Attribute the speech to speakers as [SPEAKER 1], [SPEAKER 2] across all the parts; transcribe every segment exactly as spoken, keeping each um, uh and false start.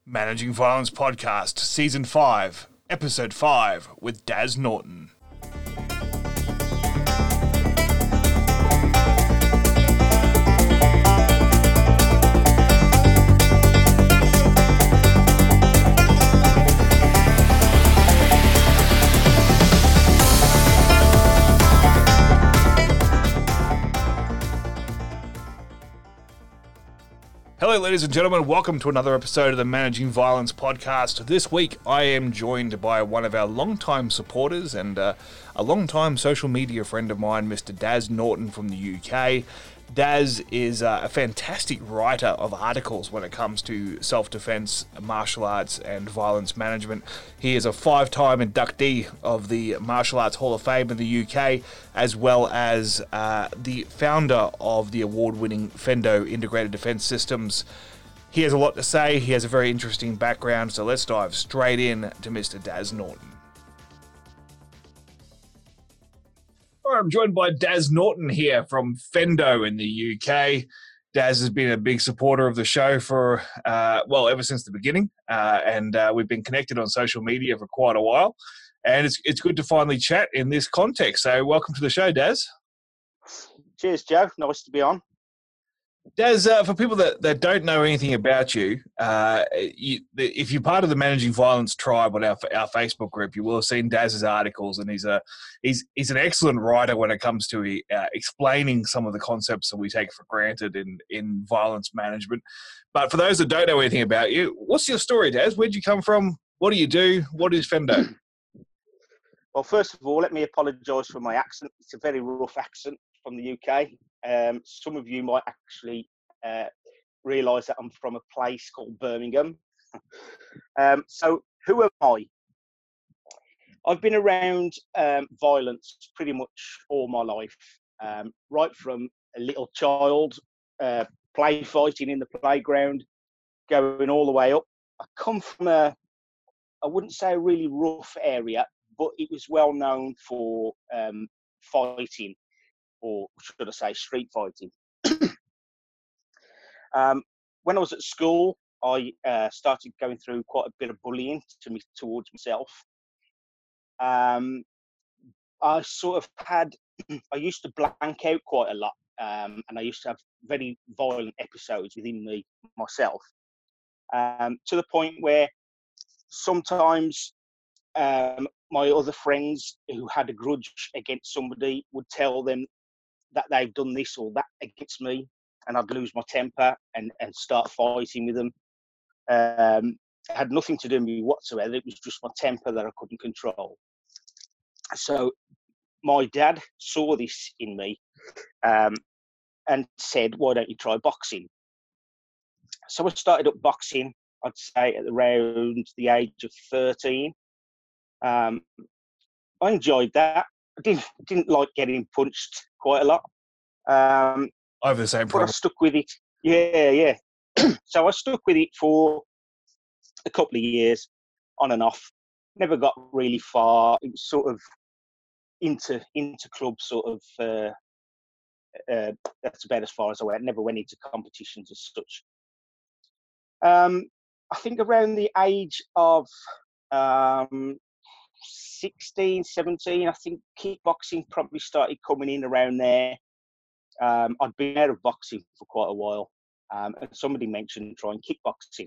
[SPEAKER 1] Managing Violence Podcast, Season five, Episode five, with Daz Norton. Hello, ladies and gentlemen. Welcome to another episode of the Managing Violence Podcast. This week, I am joined by one of our long-time supporters and uh, a long-time social media friend of mine, Mister Daz Norton from the U K. Daz is uh, a fantastic writer of articles when it comes to self-defense, martial arts, and violence management. He is a five-time inductee of the Martial Arts Hall of Fame in the U K, as well as uh, the founder of the award-winning Fendo Integrated Defense Systems. He has a lot to say. He has a very interesting background, so let's dive straight in to Mister Daz Norton. I'm joined by Daz Norton here from Fendo in the U K. Daz has been a big supporter of the show for, uh, well, ever since the beginning, uh, and uh, we've been connected on social media for quite a while, and it's it's good to finally chat in this context. So welcome to the show, Daz.
[SPEAKER 2] Cheers, Joe. Nice to be on.
[SPEAKER 1] Daz, uh, for people that, that don't know anything about you, uh, you, if you're part of the Managing Violence tribe on our our Facebook group, you will have seen Daz's articles, and he's a he's he's an excellent writer when it comes to uh, explaining some of the concepts that we take for granted in in violence management. But for those that don't know anything about you, what's your story, Daz? Where'd you come from? What do you do? What is Fendo?
[SPEAKER 2] Well, first of all, let me apologise for my accent. It's a very rough accent from the U K. Um, some of you might actually uh, realise that I'm from a place called Birmingham. um, so, who am I? I've been around um, violence pretty much all my life, um, right from a little child, uh, play fighting in the playground, going all the way up. I come from a, I wouldn't say a really rough area, but it was well known for um, fighting, or should I say street fighting. um, when I was at school, I uh, started going through quite a bit of bullying to me towards myself. Um, I sort of had, I used to blank out quite a lot, um, and I used to have very violent episodes within me myself, um, to the point where sometimes um, my other friends who had a grudge against somebody would tell them that they've done this or that against me, and I'd lose my temper and, and start fighting with them. Um, it had nothing to do with me whatsoever. It was just my temper that I couldn't control. So my dad saw this in me um, and said, why don't you try boxing? So I started up boxing, I'd say at around the age of thirteen. Um, I enjoyed that. I didn't, didn't like getting punched quite a lot. Um,
[SPEAKER 1] I have the same problem.
[SPEAKER 2] But I stuck with it. Yeah, yeah. So I stuck with it for a couple of years, on and off. Never got really far. It was sort of into into club sort of. Uh, uh, that's about as far as I went. Never went into competitions as such. Um, I think around the age of um, sixteen, seventeen, I think kickboxing probably started coming in around there. Um, I'd been out of boxing for quite a while, um, and somebody mentioned trying kickboxing.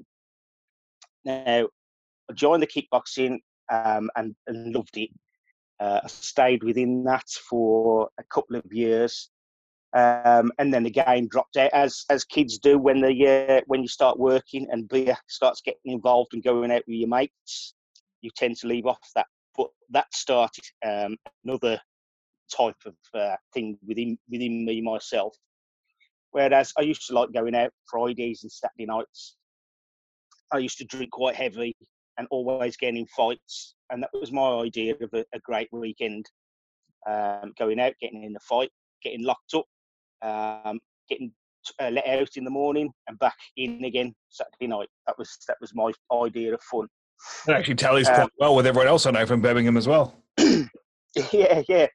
[SPEAKER 2] Now, I joined the kickboxing um, and, and loved it. Uh, I stayed within that for a couple of years, um, and then the game dropped out, as as kids do when they uh, when you start working and beer starts getting involved and going out with your mates. You tend to leave off that, but that started um, another type of uh, thing within within me myself. Whereas I used to like going out Fridays and Saturday nights. I used to drink quite heavy and always getting in fights, and that was my idea of a, a great weekend. Um, going out, getting in a fight, getting locked up, um, getting uh, let out in the morning, and back in again Saturday night. That was that was my idea of fun.
[SPEAKER 1] It actually tallies quite um, well with everyone else I know from Birmingham as well.
[SPEAKER 2] yeah, yeah.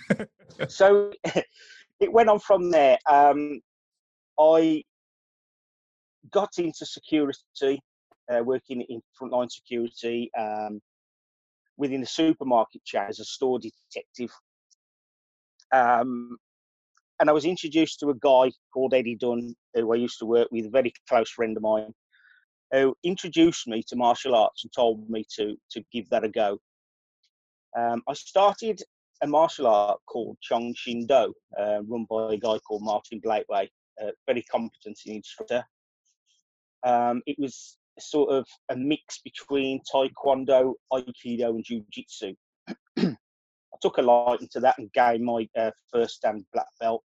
[SPEAKER 2] So it went on from there. Um, I got into security uh, working in frontline security um, within the supermarket chain as a store detective. Um, and I was introduced to a guy called Eddie Dunn, who I used to work with, a very close friend of mine, who introduced me to martial arts and told me to to give that a go. Um, I started a martial art called Chong Shin Do, uh, run by a guy called Martin Blakeway, a very competent instructor. Um, it was sort of a mix between Taekwondo, Aikido, and Jiu-Jitsu. I took a liking to that and gained my uh, first dan black belt.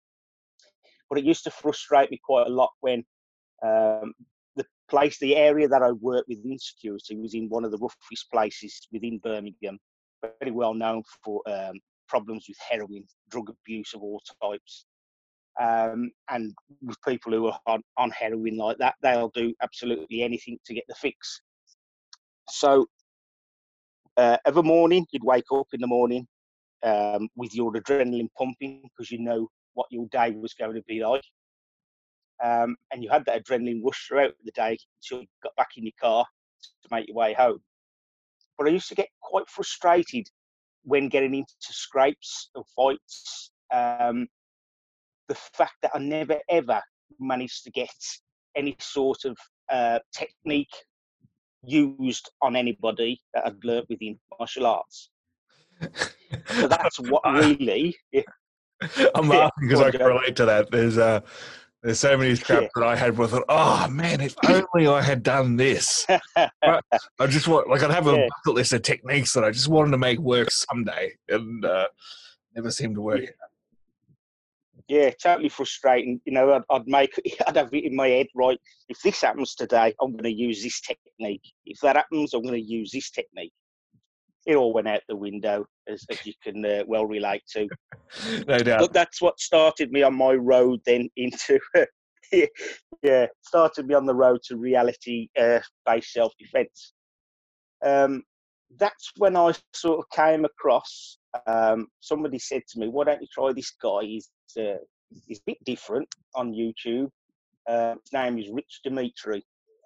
[SPEAKER 2] But it used to frustrate me quite a lot when um, the place, the area that I worked within security was in one of the roughest places within Birmingham, very well known for um, problems with heroin, drug abuse of all types. Um, and with people who are on, on heroin like that, they'll do absolutely anything to get the fix. So uh, every morning, you'd wake up in the morning um, with your adrenaline pumping because you know what your day was going to be like. Um, and you had that adrenaline rush throughout the day until you got back in your car to make your way home. But I used to get quite frustrated when getting into scrapes and fights. Um, the fact that I never ever managed to get any sort of uh, technique used on anybody that I'd learnt within martial arts. So that's what really. Yeah,
[SPEAKER 1] I'm
[SPEAKER 2] yeah,
[SPEAKER 1] laughing because I can relate to that. There's uh, there's so many scraps yeah. that I had where I thought, oh man, if only I had done this. I, I just want, like, I'd have a yeah. bucket list of techniques that I just wanted to make work someday, and uh, never seemed to work.
[SPEAKER 2] Yeah. Yeah, totally frustrating. You know, I'd, I'd make, I'd have it in my head, right, if this happens today, I'm going to use this technique. If that happens, I'm going to use this technique. It all went out the window, as, as you can uh, well relate to.
[SPEAKER 1] No doubt.
[SPEAKER 2] But that's what started me on my road then into, yeah, started me on the road to reality-based uh, self-defense. Um, that's when I sort of came across, um, somebody said to me, why don't you try this guy? He's, uh, he's a bit different on YouTube. Uh, his name is Rich Dimitri.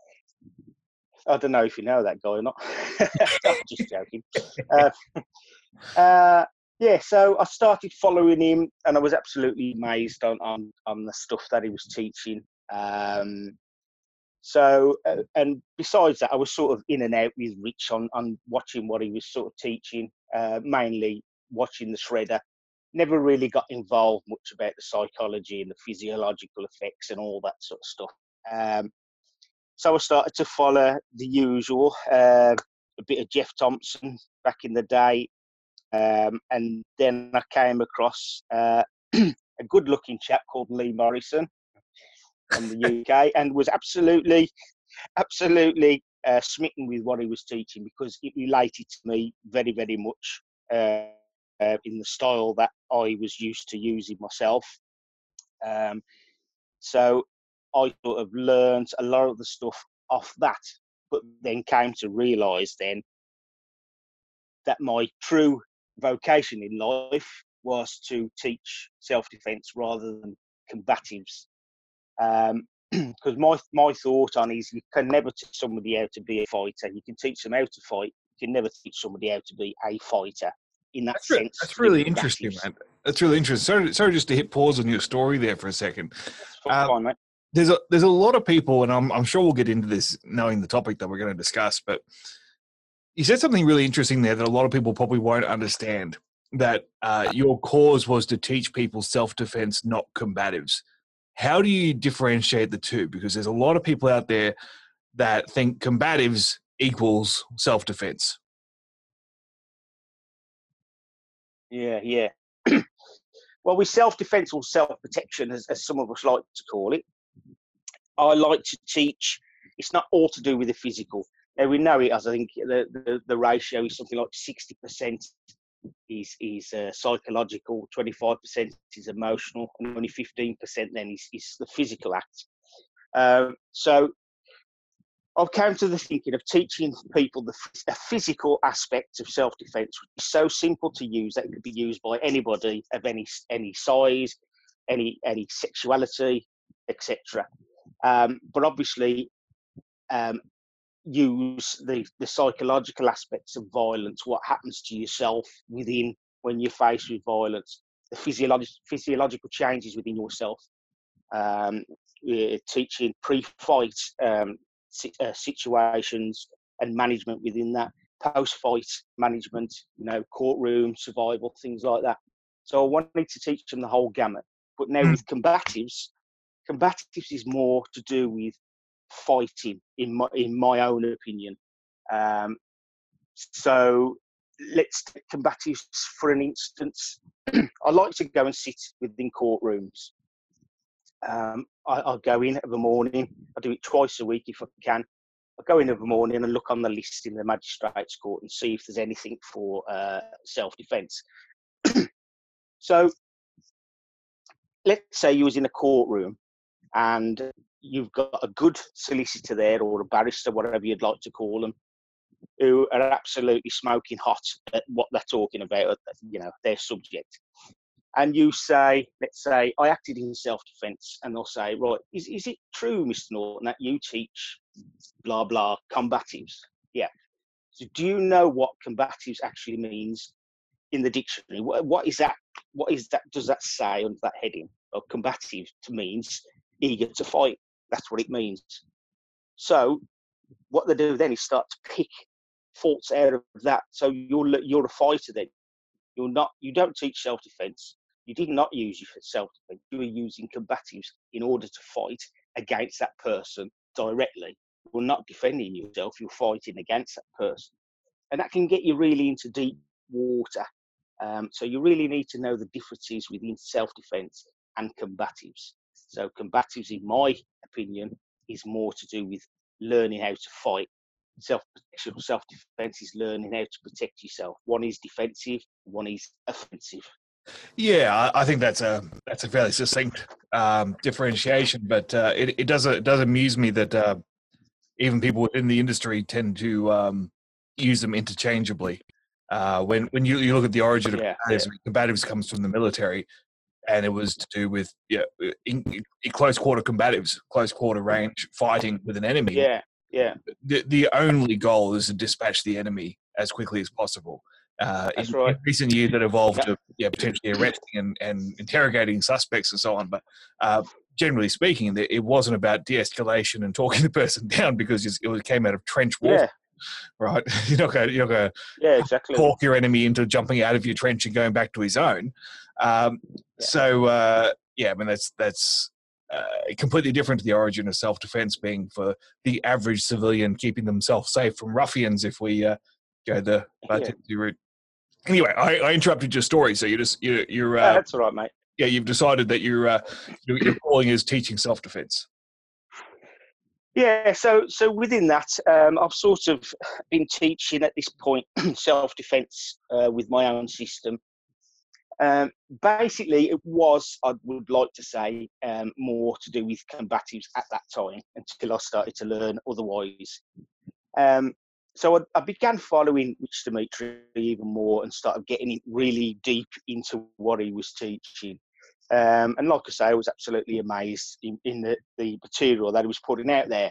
[SPEAKER 2] I don't know if you know that guy or not. I'm just joking. Uh, uh, yeah, so I started following him and I was absolutely amazed on, on, on the stuff that he was teaching. Um, So, uh, and besides that, I was sort of in and out with Rich on, on watching what he was sort of teaching, uh, mainly watching the Shredder. Never really got involved much about the psychology and the physiological effects and all that sort of stuff. Um, so I started to follow the usual, uh, a bit of Jeff Thompson back in the day. Um, and then I came across uh, a good-looking chap called Lee Morrison from the U K, and was absolutely, absolutely uh, smitten with what he was teaching because it related to me very, very much uh, uh, in the style that I was used to using myself. Um, so I sort of learned a lot of the stuff off that, but then came to realise then that my true vocation in life was to teach self-defence rather than combatives. Um, because my my thought on is you can never teach somebody how to be a fighter. You can teach them how to fight. You can never teach somebody how to be a fighter in that
[SPEAKER 1] that's
[SPEAKER 2] sense.
[SPEAKER 1] Re- that's really interesting, man. That's really interesting. Sorry, sorry, just to hit pause on your story there for a second.
[SPEAKER 2] That's fine, um, mate.
[SPEAKER 1] There's a there's a lot of people, and I'm I'm sure we'll get into this knowing the topic that we're going to discuss. But you said something really interesting there that a lot of people probably won't understand. That uh, your cause was to teach people self-defense, not combatives. How do you differentiate the two? Because there's a lot of people out there that think combatives equals self-defense.
[SPEAKER 2] Yeah, yeah. Well, with self-defense or self-protection, as, as some of us like to call it, I like to teach. It's not all to do with the physical. Now we know it as I think the the, the ratio is something like sixty percent is is uh, psychological, twenty-five percent is emotional, and only fifteen percent then is, is the physical act. Um, so I've come to the thinking of teaching people the, the physical aspect of self-defense, which is so simple to use that it could be used by anybody of any any size, any any sexuality, et cetera. Um, but obviously, um, use the, the psychological aspects of violence, what happens to yourself within when you're faced with violence, the physiolog- physiological changes within yourself. Um, we're teaching pre-fight um, si- uh, situations and management within that, post-fight management, you know, courtroom, survival, things like that. So I wanted to teach them the whole gamut. But now
[SPEAKER 1] Mm.
[SPEAKER 2] with combatives, combatives is more to do with fighting, in my in my own opinion. Um, so let's take combatives for an instance. I like to go and sit within courtrooms. Um, I, I'll go in of a morning. I do it twice a week if I can. I go in of a morning and look on the list in the magistrate's court and see if there's anything for uh, self-defence. So let's say you was in a courtroom and you've got a good solicitor there, or a barrister, whatever you'd like to call them, who are absolutely smoking hot at what they're talking about, you know, their subject. And you say, let's say, I acted in self-defence, and they'll say, right, is, is it true, Mister Norton, that you teach blah, blah, combatives? Yeah. So do you know what combatives actually means in the dictionary? What, what is that? What is that? Does that say under that heading? Well, combative means eager to fight. That's what it means. So what they do then is start to pick faults out of that. So you're you're a fighter then. You're not. You don't teach self-defence. You did not use your self-defence. You were using combatives in order to fight against that person directly. You're not defending yourself. You're fighting against that person, and that can get you really into deep water. Um, so you really need to know the differences within self-defence and combatives. So combatives, in my opinion, is more to do with learning how to fight. Self-protection or self-defence is learning how to protect yourself. One is defensive, one is offensive.
[SPEAKER 1] Yeah, I, I think that's a that's a fairly succinct um, differentiation, but uh, it it does it does amuse me that uh, even people within the industry tend to um, use them interchangeably. Uh, when when you, you look at the origin of
[SPEAKER 2] Yeah,
[SPEAKER 1] combatives,
[SPEAKER 2] yeah.
[SPEAKER 1] combatives comes from the military, and it was to do with yeah, in, in close quarter combatives, close quarter range fighting with an enemy.
[SPEAKER 2] Yeah, yeah.
[SPEAKER 1] The the only goal is to dispatch the enemy as quickly as possible. Uh,
[SPEAKER 2] That's
[SPEAKER 1] in,
[SPEAKER 2] right.
[SPEAKER 1] in recent years, that evolved
[SPEAKER 2] Yeah.
[SPEAKER 1] to yeah, potentially arresting and, and interrogating suspects and so on. But uh, generally speaking, it wasn't about de-escalation and talking the person down, because it came out of trench warfare,
[SPEAKER 2] Yeah,
[SPEAKER 1] right? You're not going you're going to
[SPEAKER 2] yeah, exactly.
[SPEAKER 1] talk your enemy into jumping out of your trench and going back to his own. Um,
[SPEAKER 2] Yeah.
[SPEAKER 1] So uh, yeah, I mean that's that's. Uh, completely different to the origin of self-defense being for the average civilian keeping themselves safe from ruffians, if we uh, go the
[SPEAKER 2] Yeah.
[SPEAKER 1] route. Anyway, I, I interrupted your story, so you just you, you're uh,
[SPEAKER 2] Oh, that's all right, mate.
[SPEAKER 1] Yeah, you've decided that you're uh, your calling is teaching self-defense.
[SPEAKER 2] Yeah, so so within that, um, I've sort of been teaching at this point self-defense uh, with my own system. Um, basically, it was, I would like to say, um, more to do with combatives at that time until I started to learn otherwise. Um, so I, I began following Rich Dimitri even more and started getting really deep into what he was teaching. Um, and like I say, I was absolutely amazed in, in the, the material that he was putting out there.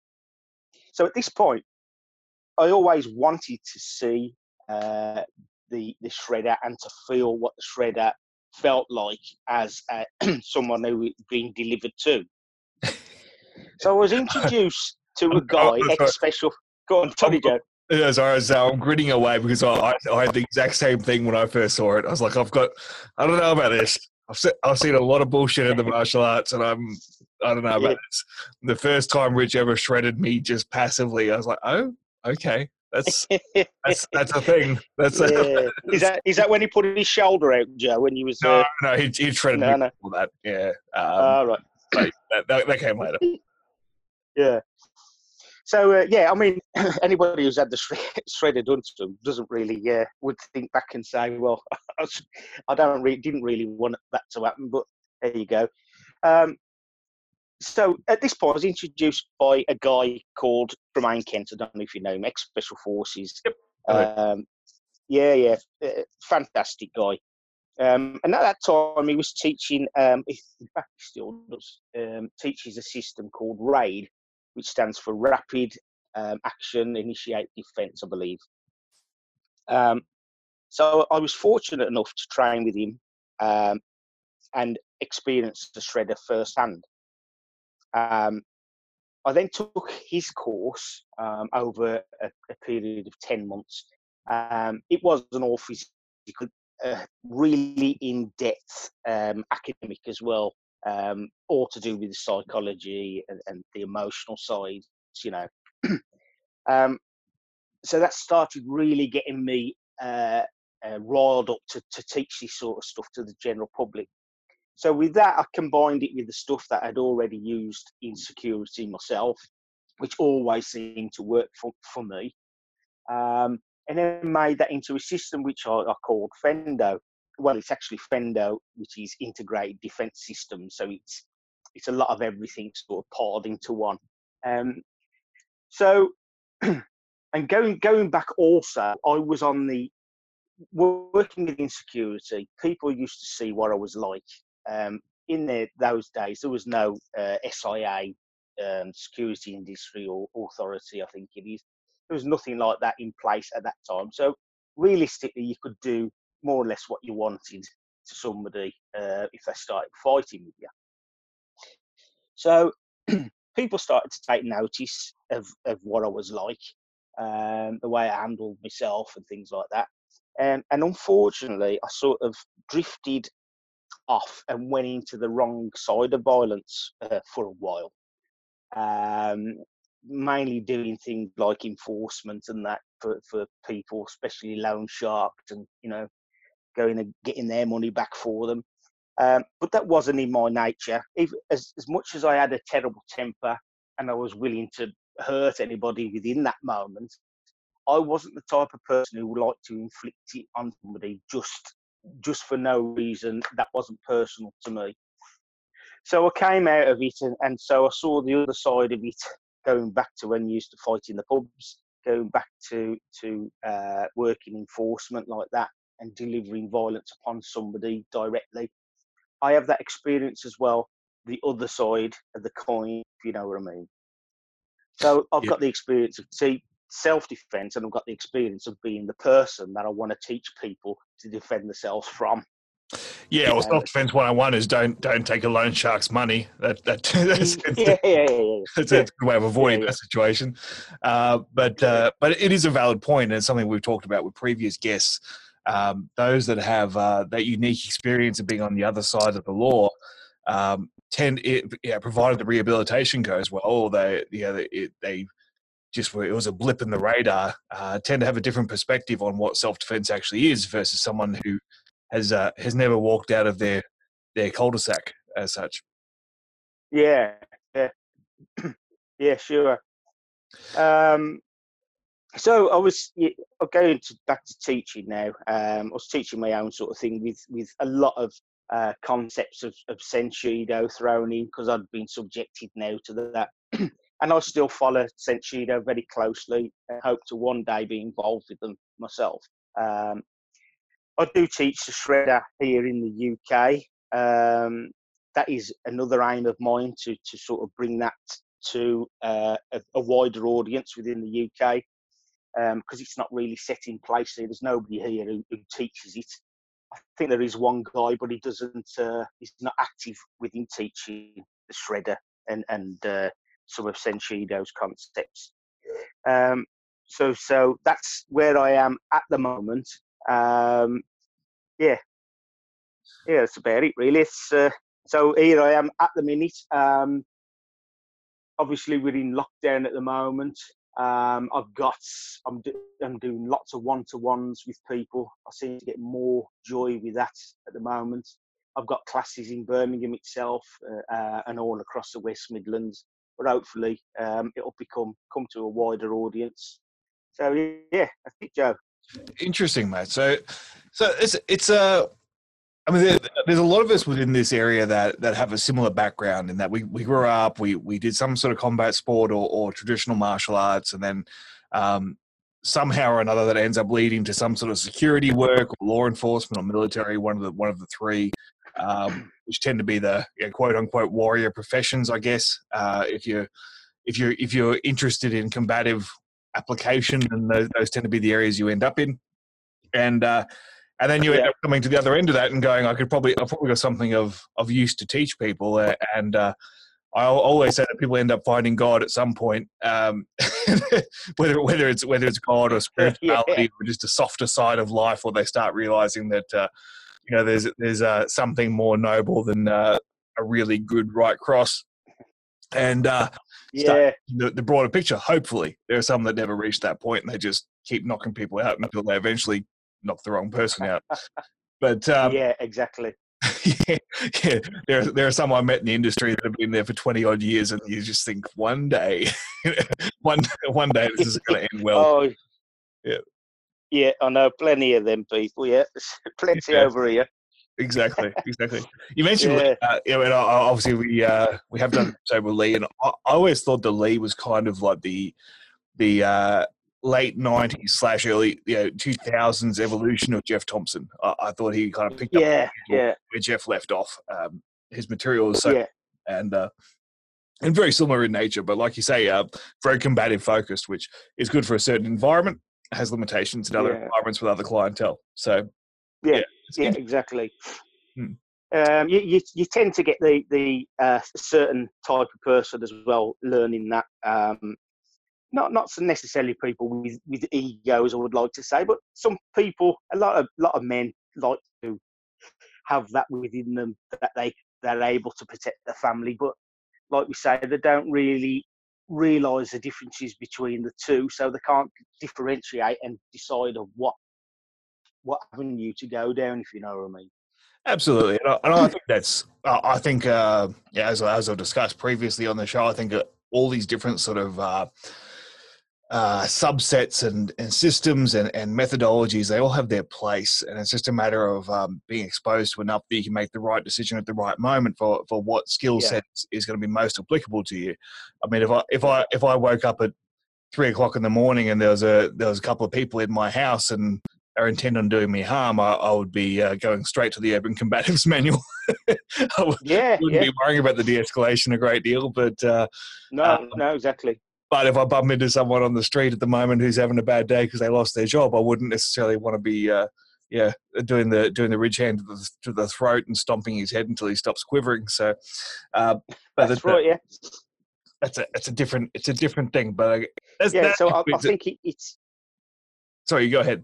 [SPEAKER 2] So at this point, I always wanted to see uh, the the shredder and to feel what the shredder felt like as uh, someone who was being delivered to. So I was introduced to a guy, ex-special. Go on, Tony Joe.
[SPEAKER 1] Yeah, sorry, so I'm grinning away because I, I, I had the exact same thing when I first saw it. I was like, I've got, I don't know about this. I've seen, I've seen a lot of bullshit in the martial arts, and I'm, I don't know about yeah. this. The first time Rich ever shredded me just passively, I was like, oh, okay. That's that's that's a thing. That's
[SPEAKER 2] yeah.
[SPEAKER 1] a,
[SPEAKER 2] is that is that when he put his shoulder out, Joe? When he was
[SPEAKER 1] no,
[SPEAKER 2] uh...
[SPEAKER 1] no, he, he shredded
[SPEAKER 2] no,
[SPEAKER 1] me
[SPEAKER 2] no.
[SPEAKER 1] before that. Yeah,
[SPEAKER 2] um, uh, right.
[SPEAKER 1] But that, that, that came later.
[SPEAKER 2] Yeah. So uh, yeah, I mean, anybody who's had the shredder done to them doesn't really uh, would think back and say, well, I don't really didn't really want that to happen, but there you go. Um, So at this point, I was introduced by a guy called Tremaine Kent. I don't know if you know him, ex-Special Forces.
[SPEAKER 1] Yep.
[SPEAKER 2] Um, yeah, yeah, uh, fantastic guy. Um, and at that time, he was teaching, um, in fact, he still does, um, teaches a system called RAID, which stands for Rapid um, action, initiate defence, I believe. Um, so I was fortunate enough to train with him um, and experience the shredder firsthand. Um, I then took his course um, over a, a period of ten months. Um, it was an all physical, uh, really in-depth um, academic as well, um, all to do with the psychology and, and the emotional side, you know. um, so that started really getting me uh, uh, riled up to, to teach this sort of stuff to the general public. So with that, I combined it with the stuff that I'd already used in security myself, which always seemed to work for, for me. Um, and then made that into a system which I, I called Fendo. Well, it's actually Fendo, which is Integrated Defence System. So it's it's a lot of everything sort of poured into one. Um, so, and going going back also, I was on the, working within security, people used to see what I was like. Um, in the, those days, there was no uh, S I A, um, Security Industry or Authority, I think it is. There was nothing like that in place at that time. So realistically, you could do more or less what you wanted to somebody uh, if they started fighting with you. So people started to take notice of, of what I was like, um, the way I handled myself and things like that. Um, and unfortunately, I sort of drifted off and went into the wrong side of violence uh, for a while. Um, mainly doing things like enforcement and that for, for people, especially loan sharks, and you know, going and getting their money back for them. Um, but that wasn't in my nature. If, as, as much as I had a terrible temper and I was willing to hurt anybody within that moment, I wasn't the type of person who would like to inflict it on somebody just just for no reason that wasn't personal to me. So I came out of it, and, and so I saw the other side of it, going back to when you used to fight in the pubs, going back to, to uh, working enforcement like that and delivering violence upon somebody directly. I have that experience as well, the other side of the coin, if you know what I mean. So I've
[SPEAKER 1] Yeah.
[SPEAKER 2] got the experience of see, self-defense, and I've got the experience of being the person that I want to teach people to defend themselves from.
[SPEAKER 1] Yeah, well, self-defense one oh one is don't don't take a loan shark's money. That that that's,
[SPEAKER 2] yeah, yeah, yeah, yeah.
[SPEAKER 1] that's a good way of avoiding
[SPEAKER 2] yeah, yeah.
[SPEAKER 1] that situation. Uh, but uh, but it is a valid point, and it's something we've talked about with previous guests. Um, those that have uh, that unique experience of being on the other side of the law um, tend, it, yeah, provided the rehabilitation goes well, or they yeah they, it, they just were, it was a blip in the radar, uh, tend to have a different perspective on what self-defense actually is versus someone who has uh, has never walked out of their their cul-de-sac as such.
[SPEAKER 2] Yeah, yeah, yeah, sure. Um, so I was yeah, I'm going to, back to teaching now. Um, I was teaching my own sort of thing with with a lot of uh, concepts of, of Senshido thrown in, because I'd been subjected now to that. And I still follow Senshido very closely and hope to one day be involved with them myself. Um, I do teach the shredder here in the U K. Um, that is another aim of mine, to, to sort of bring that to uh, a, a wider audience within the U K, because um, it's not really set in place here. There's nobody here who, who teaches it. I think there is one guy, but he doesn't. Uh, he's not active within teaching the shredder and and uh, some of Senshido's concepts. Um, so so that's where I am at the moment. Um, yeah, yeah, that's about it really. It's uh, so here I am at the minute. Um, obviously, we're in lockdown at the moment. Um, I've got, I'm, do, I'm doing lots of one-to-ones with people. I seem to get more joy with that at the moment. I've got classes in Birmingham itself uh, uh, and all across the West Midlands, but hopefully um, it'll become come to a wider audience. So yeah, that's it, Joe.
[SPEAKER 1] Interesting, mate. So, so it's it's a. I mean, there, there's a lot of us within this area that, that have a similar background in that we, we grew up, we, we did some sort of combat sport or, or traditional martial arts, and then um, somehow or another that ends up leading to some sort of security work or law enforcement or military, one of the one of the three, um, which tend to be the, you know, quote unquote warrior professions, I guess. Uh, if you if you're if you're interested in combative application, then those, those tend to be the areas you end up in. And uh, and then you end
[SPEAKER 2] Yeah.
[SPEAKER 1] up coming to the other end of that and going, I could probably I've probably got something of of use to teach people. Uh, and uh, I always say that people end up finding God at some point, um, whether whether it's whether it's God or spirituality
[SPEAKER 2] Yeah.
[SPEAKER 1] or just a softer side of life, or they start realizing that uh, you know there's there's uh, something more noble than uh, a really good right cross. And uh, start
[SPEAKER 2] Yeah.
[SPEAKER 1] the, the broader picture. Hopefully, there are some that never reach that point, and they just keep knocking people out until they eventually knock the wrong person out. But um,
[SPEAKER 2] Yeah, exactly.
[SPEAKER 1] yeah, yeah, there there are some I met in the industry that have been there for twenty odd years, and you just think one day, one one day this is going to end well.
[SPEAKER 2] Oh,
[SPEAKER 1] Yeah,
[SPEAKER 2] yeah, I know plenty of them people. Yeah, plenty
[SPEAKER 1] yeah.
[SPEAKER 2] over here.
[SPEAKER 1] Exactly, exactly. You mentioned
[SPEAKER 2] Yeah.
[SPEAKER 1] Lee, uh, you know, and uh, obviously we uh, we have done an episode with Lee, and I, I always thought that Lee was kind of like the the uh, late nineties slash early you know two thousands evolution of Jeff Thompson. I, I thought he kind of picked up
[SPEAKER 2] Yeah, yeah,
[SPEAKER 1] where Jeff left off. Um, his material is so
[SPEAKER 2] yeah,
[SPEAKER 1] and uh, and very similar in nature, but like you say, uh, very combative focused, which is good for a certain environment, has limitations in other
[SPEAKER 2] yeah,
[SPEAKER 1] environments with other clientele. So
[SPEAKER 2] yeah,
[SPEAKER 1] yeah, it's
[SPEAKER 2] yeah,
[SPEAKER 1] interesting.
[SPEAKER 2] exactly.
[SPEAKER 1] Hmm.
[SPEAKER 2] Um, you, you you tend to get the the uh, certain type of person as well learning that. Um, not not so necessarily people with, with egos, I would like to say, but some people, a lot of lot of men like to have that within them that they they're able to protect their family, but like we say, they don't really realise the differences between the two, so they can't differentiate and decide of what what avenue to go down, if you know what I mean.
[SPEAKER 1] Absolutely, and I, and I think that's. Uh, I think, uh, yeah, as as I've discussed previously on the show, I think uh, all these different sort of uh, uh, subsets and, and systems and, and methodologies, they all have their place, and it's just a matter of um, being exposed to enough that you can make the right decision at the right moment for, for what skill
[SPEAKER 2] Yeah,
[SPEAKER 1] set is going to be most applicable to you. I mean, if I if I if I woke up at three o'clock in the morning and there was a there was a couple of people in my house and are intent on doing me harm, I, I would be uh, going straight to the Urban Combatives Manual. I w-
[SPEAKER 2] yeah,
[SPEAKER 1] wouldn't
[SPEAKER 2] yeah.
[SPEAKER 1] be worrying about the de-escalation a great deal, but uh,
[SPEAKER 2] No,
[SPEAKER 1] um,
[SPEAKER 2] no, exactly.
[SPEAKER 1] but if I bump into someone on the street at the moment who's having a bad day because they lost their job, I wouldn't necessarily want to be, uh, yeah, doing the doing the ridge hand to the, to the throat and stomping his head until he stops quivering. So, uh, but
[SPEAKER 2] That's
[SPEAKER 1] that's a,
[SPEAKER 2] right. Yeah,
[SPEAKER 1] that's a it's a different it's a different thing. But uh, that's,
[SPEAKER 2] yeah.
[SPEAKER 1] that
[SPEAKER 2] So I, I
[SPEAKER 1] it's a,
[SPEAKER 2] think it, it's
[SPEAKER 1] sorry, you go ahead.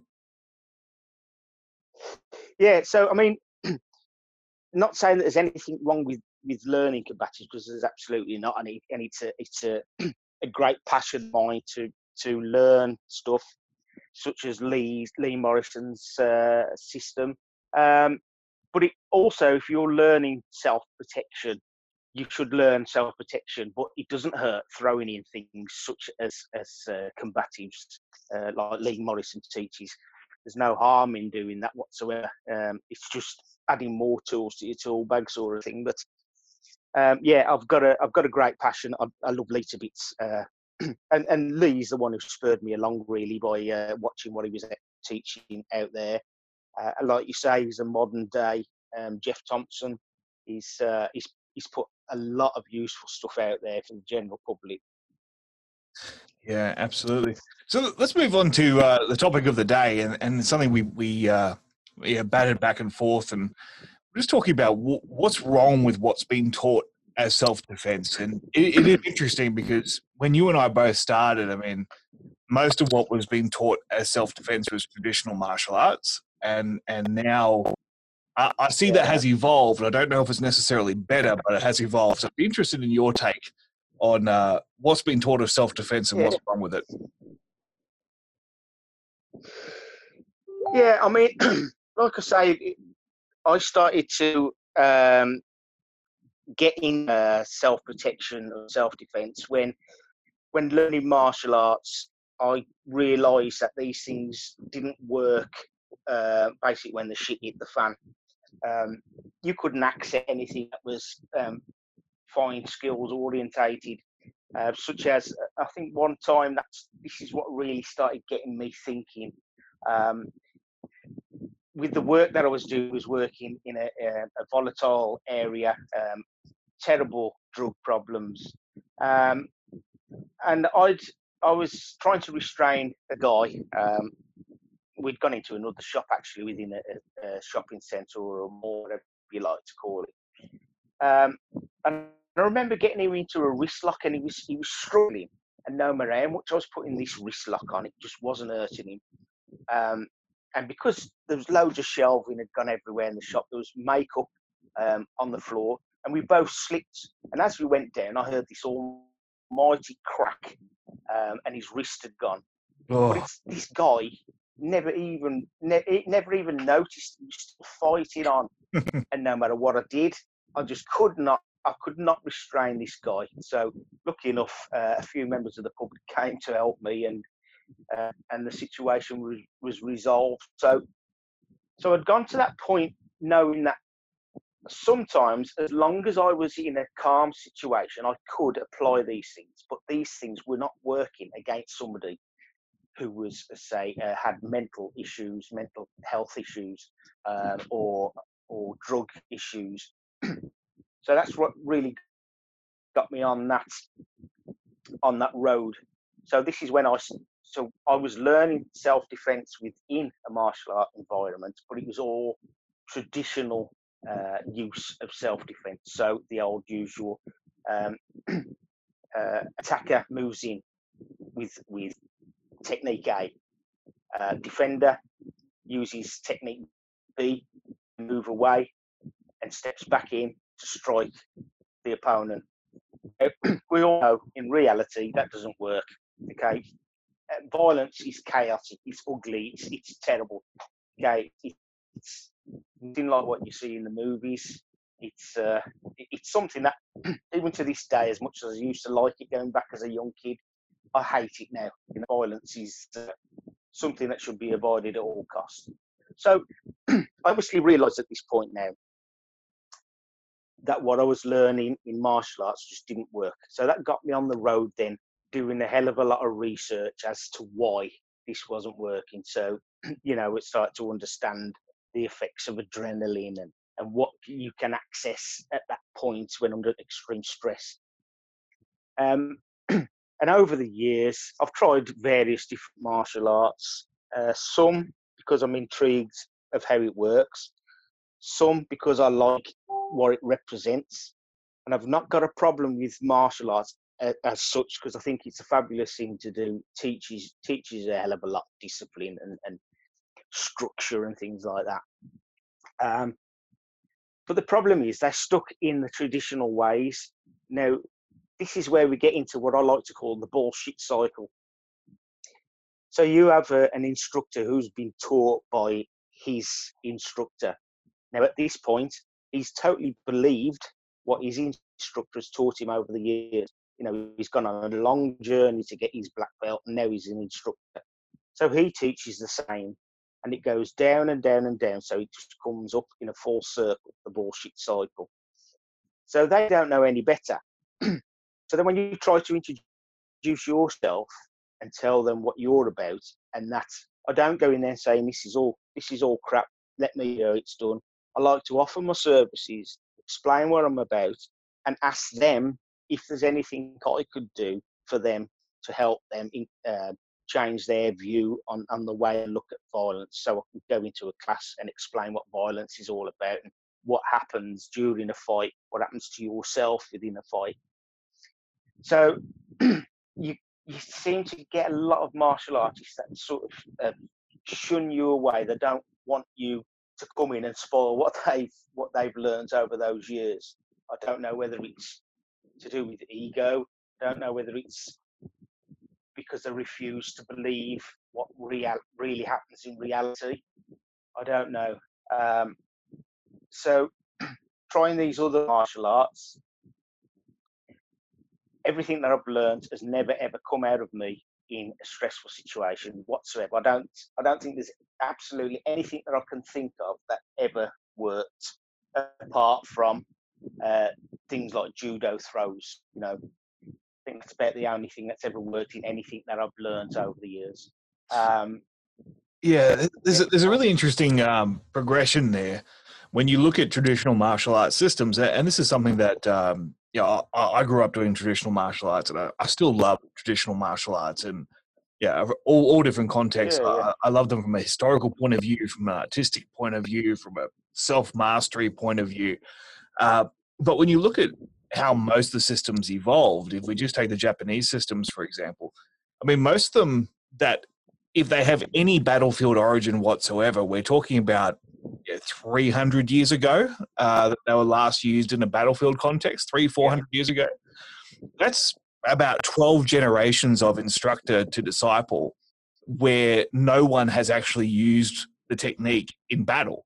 [SPEAKER 2] yeah. So I mean, not saying that there's anything wrong with with learning combatives, because there's absolutely not, and, it, and it's a it's a a great passion of mine to to learn stuff such as Lee Lee Morrison's uh, system. Um, but it also, if you're learning self protection, you should learn self protection. But it doesn't hurt throwing in things such as as uh, combatives, uh, like Lee Morrison teaches. There's no harm in doing that whatsoever. Um, it's just adding more tools to your tool bag, sort of thing. But um, yeah, I've got a I've got a great passion. I, I love Lee to bits. Uh, and, and Lee's the one who spurred me along, really, by uh, watching what he was teaching out there. Uh, like you say, he's a modern day um, Jeff Thompson. He's, uh, he's he's put a lot of useful stuff out there for the general public.
[SPEAKER 1] Yeah, absolutely. So let's move on to uh, the topic of the day, and, and something we we uh, yeah, batted back and forth, and we're just talking about w- what's wrong with what's being taught as self-defense. And it, it is interesting because when you and I both started, I mean, most of what was being taught as self-defense was traditional martial arts, and and now I, I see that
[SPEAKER 2] Yeah.
[SPEAKER 1] has evolved. I don't know if it's necessarily better, but it has evolved. So I'd be interested in your take on uh, what's been taught of self-defense and
[SPEAKER 2] Yeah.
[SPEAKER 1] what's wrong with it.
[SPEAKER 2] Yeah, I mean, like I say, I started to um, get in uh, self-protection or self-defense when when learning martial arts. I realised that these things didn't work uh, basically when the shit hit the fan. Um, you couldn't access anything that was um, fine skills orientated, uh, such as I think one time that's this is what really started getting me thinking. Um, with the work that I was doing, was working in a, a, a volatile area, um, terrible drug problems. Um, and I'd I was trying to restrain a guy. Um, we'd gone into another shop actually within a, a shopping centre or a mall, whatever you like to call it. Um, and I remember getting him into a wrist lock, and he was he was struggling. And no matter how much I was putting this wrist lock on, it just wasn't hurting him. Um, and because there was loads of shelving had gone everywhere in the shop, there was makeup um, on the floor, and we both slipped. And as we went down, I heard this almighty crack, um, and his wrist had gone. Oh. But it's, this guy never even ne- never even noticed. He was still fighting on, and no matter what I did, I just could not. I could not restrain this guy. So, lucky enough, uh, a few members of the public came to help me, and uh, and the situation was, was resolved. So, so I'd gone to that point knowing that sometimes, as long as I was in a calm situation, I could apply these things. But these things were not working against somebody who was, say, uh, had mental issues, mental health issues, uh, or or drug issues. So that's what really got me on that on that road. So this is when I so I was learning self-defense within a martial art environment, but it was all traditional uh, use of self-defense. So the old usual um, uh, attacker moves in with with technique A, uh, defender uses technique B, move away, and steps back in to strike the opponent. We all know in reality that doesn't work. Okay, uh, violence is chaotic, it's ugly, it's, it's terrible. Okay, it's nothing like what you see in the movies. It's uh, it's something that even to this day, as much as I used to like it going back as a young kid, I hate it now. You know, violence is uh, something that should be avoided at all costs. So I obviously realised at this point now that what I was learning in martial arts just didn't work. So that got me on the road then, doing a hell of a lot of research as to why this wasn't working. So, you know, it started to understand the effects of adrenaline and, and what you can access at that point when under extreme stress. Um, and over the years, I've tried various different martial arts, uh, some because I'm intrigued of how it works, some because I like what it represents, and I've not got a problem with martial arts as, as such, because I think it's a fabulous thing to do. Teaches teaches a hell of a lot of discipline and, and structure and things like that. Um, but the problem is they're stuck in the traditional ways. Now, this is where we get into what I like to call the bullshit cycle. So you have a, an instructor who's been taught by his instructor. Now, at this point, he's totally believed what his instructor has taught him over the years. You know, he's gone on a long journey to get his black belt, and now he's an instructor. So he teaches the same, and it goes down and down and down. So it just comes up in a full circle, the bullshit cycle. So they don't know any better. So then when you try to introduce yourself and tell them what you're about, and that's, I don't go in there saying this is all this is all crap, let me know it's done. I like to offer my services, explain what I'm about, and ask them if there's anything I could do for them to help them in, uh, change their view on, on the way I look at violence. So I can go into a class and explain what violence is all about and what happens during a fight, what happens to yourself within a fight. So you you seem to get a lot of martial artists that sort of uh, shun you away. They don't want you to come in and spoil what they've what they've learned over those years. I don't know whether it's to do with ego. I don't know whether it's because they refuse to believe what real really happens in reality. I don't know. Um, so trying these other martial arts, everything that I've learned has never ever come out of me in a stressful situation whatsoever. I don't I don't think there's absolutely anything that I can think of that ever worked, apart from uh, things like judo throws. You know, I think that's about the only thing that's ever worked in anything that I've learned over the years. Um,
[SPEAKER 1] yeah, there's a, there's a really interesting um, progression there when you look at traditional martial arts systems, and this is something that um, yeah, I, I grew up doing traditional martial arts, and I, I still love traditional martial arts, and yeah, all, all different contexts.
[SPEAKER 2] Yeah, yeah,
[SPEAKER 1] I, I love them from a historical point of view, from an artistic point of view, from a self mastery point of view. Uh, but when you look at how most of the systems evolved, if we just take the Japanese systems, for example, I mean, most of them that, if they have any battlefield origin whatsoever, we're talking about yeah, three hundred years ago uh, that they were last used in a battlefield context, three, four hundred years ago. That's about twelve generations of instructor to disciple where no one has actually used the technique in battle.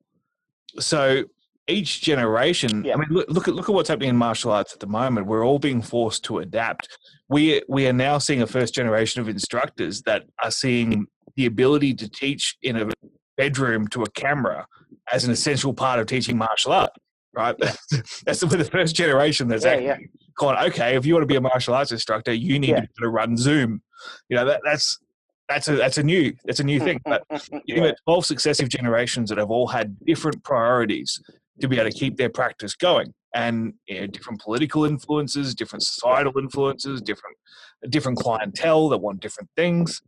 [SPEAKER 1] So each generation,
[SPEAKER 2] yeah,
[SPEAKER 1] I mean, look, look at look at what's happening in martial arts at the moment. We're all being forced to adapt. We we are now seeing a first generation of instructors that are seeing the ability to teach in a bedroom to a camera as an essential part of teaching martial art. Right,
[SPEAKER 2] yeah,
[SPEAKER 1] that's the, the first generation that's
[SPEAKER 2] yeah,
[SPEAKER 1] actually
[SPEAKER 2] yeah,
[SPEAKER 1] gone. Okay, if you want to be a martial arts instructor, you need
[SPEAKER 2] yeah,
[SPEAKER 1] to be able to run Zoom. You know that that's that's a that's a new that's a new thing. But you've
[SPEAKER 2] yeah,
[SPEAKER 1] got twelve successive generations that have all had different priorities to be able to keep their practice going, and you know, different political influences, different
[SPEAKER 2] yeah,
[SPEAKER 1] societal influences, different different clientele that want different things,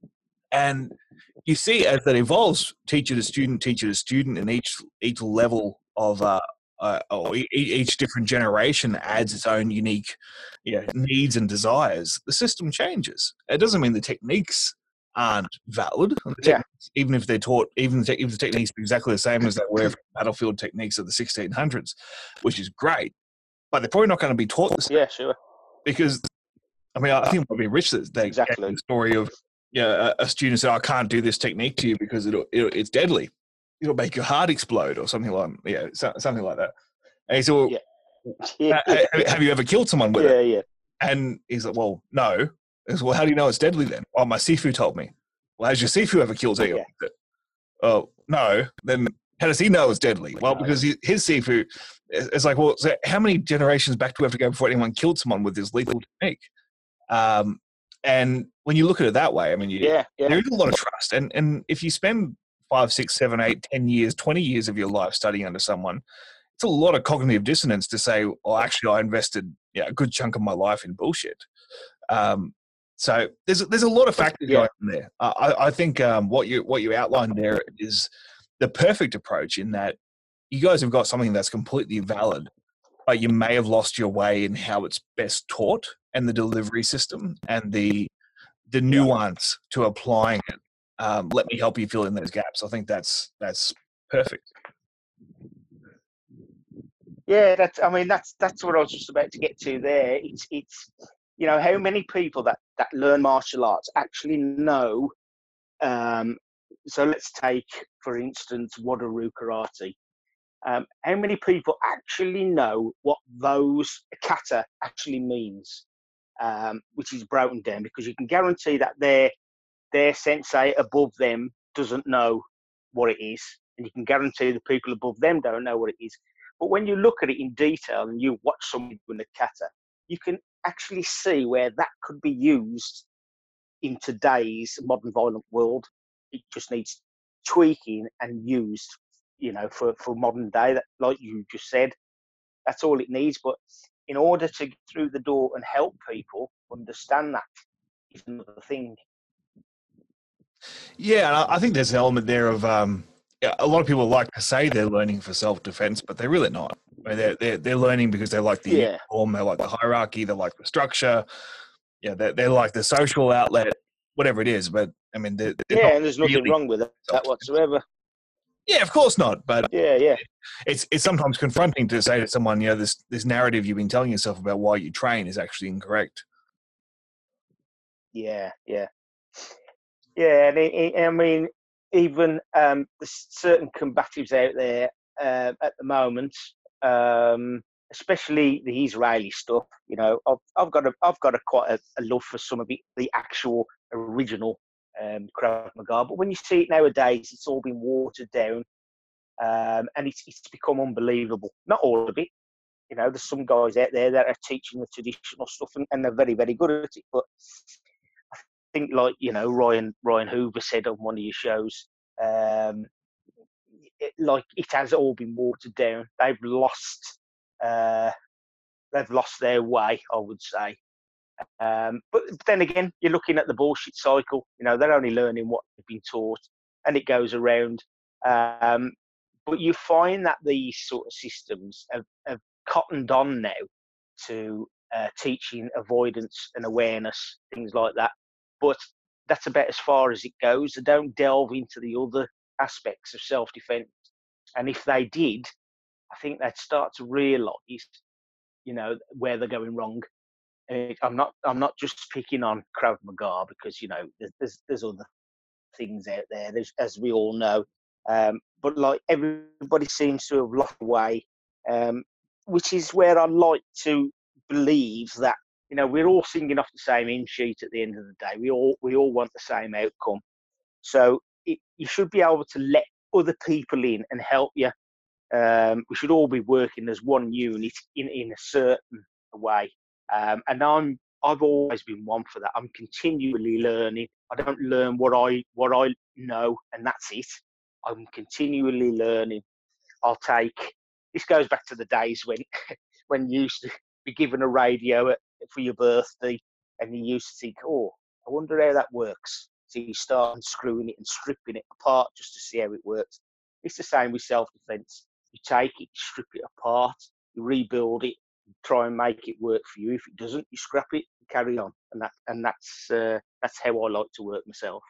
[SPEAKER 1] and you see as that evolves, teacher to student, teacher to student, and each each level of uh, uh, or e- each different generation adds its own unique, you know, needs and desires. The system changes. It doesn't mean the techniques aren't valid. The
[SPEAKER 2] yeah,
[SPEAKER 1] techniques, even if they're taught, even the, te- if the techniques are exactly the same as they were for battlefield techniques of the sixteen hundreds, which is great, but they're probably not going to be taught the same
[SPEAKER 2] yeah, sure,
[SPEAKER 1] because I mean, I think it would be rich that they gave
[SPEAKER 2] exactly.
[SPEAKER 1] the story of, yeah, you know, a, a student said, "I can't do this technique to you because it'll, it'll it's deadly. It'll make your heart explode," or something like, yeah, so, something like that. And he said, "Well,
[SPEAKER 2] Yeah, yeah,
[SPEAKER 1] ha- ha- have you ever killed someone with it?"
[SPEAKER 2] yeah, yeah,
[SPEAKER 1] And he's like, "Well, no." He said, "Well, how do you know it's deadly then?" "Oh, my Sifu told me." "Well, has your Sifu ever killed anyone
[SPEAKER 2] yeah.
[SPEAKER 1] with it?" "Oh, no." "Then how does he know it's deadly?" "Well,
[SPEAKER 2] No,
[SPEAKER 1] because he, his Sifu is is like, well, so how many generations back do we have to go before anyone killed someone with this lethal technique?" Um, and when you look at it that way, I mean, you,
[SPEAKER 2] yeah, yeah,
[SPEAKER 1] there is a lot of trust. And and if you spend five, six, seven, eight, ten years, twenty years of your life studying under someone, it's a lot of cognitive dissonance to say, "Oh, actually, I invested yeah, a good chunk of my life in bullshit." Um, so there's there's a lot of factors
[SPEAKER 2] yeah,
[SPEAKER 1] going on there. I, I think um, what you what you outlined there is the perfect approach in that you guys have got something that's completely valid, but you may have lost your way in how it's best taught and the delivery system and the the
[SPEAKER 2] yeah.
[SPEAKER 1] nuance to applying it. Um, let me help you fill in those gaps. I think that's that's perfect.
[SPEAKER 2] Yeah, that's. I mean, that's that's what I was just about to get to there. It's it's, you know, how many people that that learn martial arts actually know. Um, so let's take, for instance, Wadaru karate. Um, how many people actually know what those kata actually means, um, which is broken down? Because you can guarantee that their their sensei above them doesn't know what it is, and you can guarantee the people above them don't know what it is. But when you look at it in detail and you watch somebody doing the kata, you can actually see where that could be used in today's modern violent world. It just needs tweaking and used, you know, for, for modern day. That, like you just said, that's all it needs. But in order to get through the door and help people understand that is another thing.
[SPEAKER 1] Yeah, and I, I think there's an element there of um, yeah, a lot of people like to say they're learning for self defense, but they're really not. I mean, they're, they're they're learning because they like the
[SPEAKER 2] Yeah,
[SPEAKER 1] uniform, they like the hierarchy, they like the structure. Yeah, they they like the social outlet, whatever it is. But I mean, they're, they're not
[SPEAKER 2] yeah, and there's nothing
[SPEAKER 1] really
[SPEAKER 2] wrong with
[SPEAKER 1] self
[SPEAKER 2] that
[SPEAKER 1] defense.
[SPEAKER 2] whatsoever.
[SPEAKER 1] Yeah, of course not. But
[SPEAKER 2] Yeah, yeah,
[SPEAKER 1] it's it's sometimes confronting to say to someone, you know, this this narrative you've been telling yourself about why you train is actually incorrect.
[SPEAKER 2] yeah, yeah, yeah. And it, it, I mean, even um, there's certain combatives out there uh, at the moment, um, especially the Israeli stuff. You know, I've, I've got a I've got a quite a, a love for some of the the actual original um, Krav Maga, but when you see it nowadays, it's all been watered down, um, and it's it's become unbelievable. Not all of it. You know, there's some guys out there that are teaching the traditional stuff, and, and they're very, very good at it. But I think, like you know, Ryan Ryan Hoover said on one of your shows, um, it, like it has all been watered down. They've lost. Uh, they've lost their way, I would say. Um, but then again, you're looking at the bullshit cycle. You know, they're only learning what they've been taught, and it goes around. Um, but you find that these sort of systems have, have cottoned on now to uh, teaching avoidance and awareness, things like that. But that's about as far as it goes. They don't delve into the other aspects of self-defense. And if they did, I think they'd start to realise, you know, where they're going wrong. And I'm not, I'm not just picking on Krav Maga because, you know, there's, there's, there's other things out there, there's, as we all know. Um, but like everybody seems to have lost way, um, which is where I like to believe that, you know, we're all singing off the same hymn sheet at the end of the day. We all, we all want the same outcome. So it, you should be able to let other people in and help you. Um, we should all be working as one unit in, in a certain way. Um, and I'm, I've always been one for that. I'm continually learning. I don't learn what I, what I know, and that's it. I'm continually learning. I'll take, this goes back to the days when, when you used to be given a radio at, for your birthday, and you used to think, oh, I wonder how that works. So you start unscrewing it and stripping it apart just to see how it works. It's the same with self-defense. You take it, you strip it apart, you rebuild it, you try and make it work for you. If it doesn't, you scrap it and carry on. And that, and that's uh, that's how I like to work myself.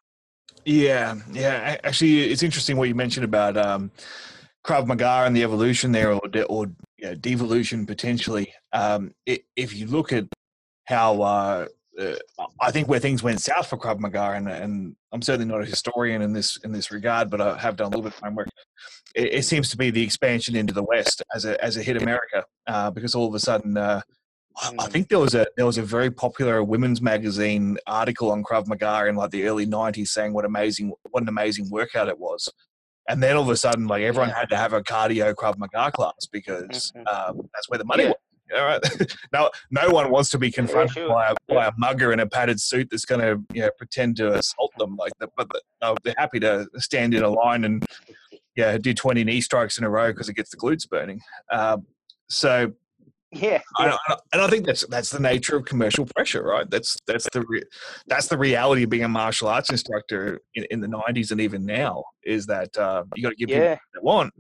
[SPEAKER 1] Yeah, yeah. Actually, it's interesting what you mentioned about um, Krav Maga and the evolution there, or de- or you know, devolution potentially. Um, it, if you look at how uh, uh, I think where things went south for Krav Maga, and, and I'm certainly not a historian in this in this regard, but I have done a little bit of homework. It, it seems to be the expansion into the West as a as a hit America, uh, because all of a sudden. Uh, I think there was a there was a very popular women's magazine article on Krav Maga in like the early nineties saying what amazing what an amazing workout it was, and then all of a sudden like everyone
[SPEAKER 2] Yeah.
[SPEAKER 1] had to have a cardio Krav Maga class because um, that's where the money
[SPEAKER 2] Yeah.
[SPEAKER 1] was. All right, no no one wants to be confronted
[SPEAKER 2] Yeah, sure.
[SPEAKER 1] by a by
[SPEAKER 2] Yeah.
[SPEAKER 1] a mugger in a padded suit that's going to you know pretend to assault them like that, but no, they're happy to stand in a line and yeah do twenty knee strikes in a row because it gets the glutes burning. Um, so.
[SPEAKER 2] Yeah,
[SPEAKER 1] I,
[SPEAKER 2] yeah,
[SPEAKER 1] I, and I think that's that's the nature of commercial pressure, right? That's that's the re, that's the reality of being a martial arts instructor in, in the nineties and even now is that uh, you got to give people
[SPEAKER 2] yeah,
[SPEAKER 1] what they want.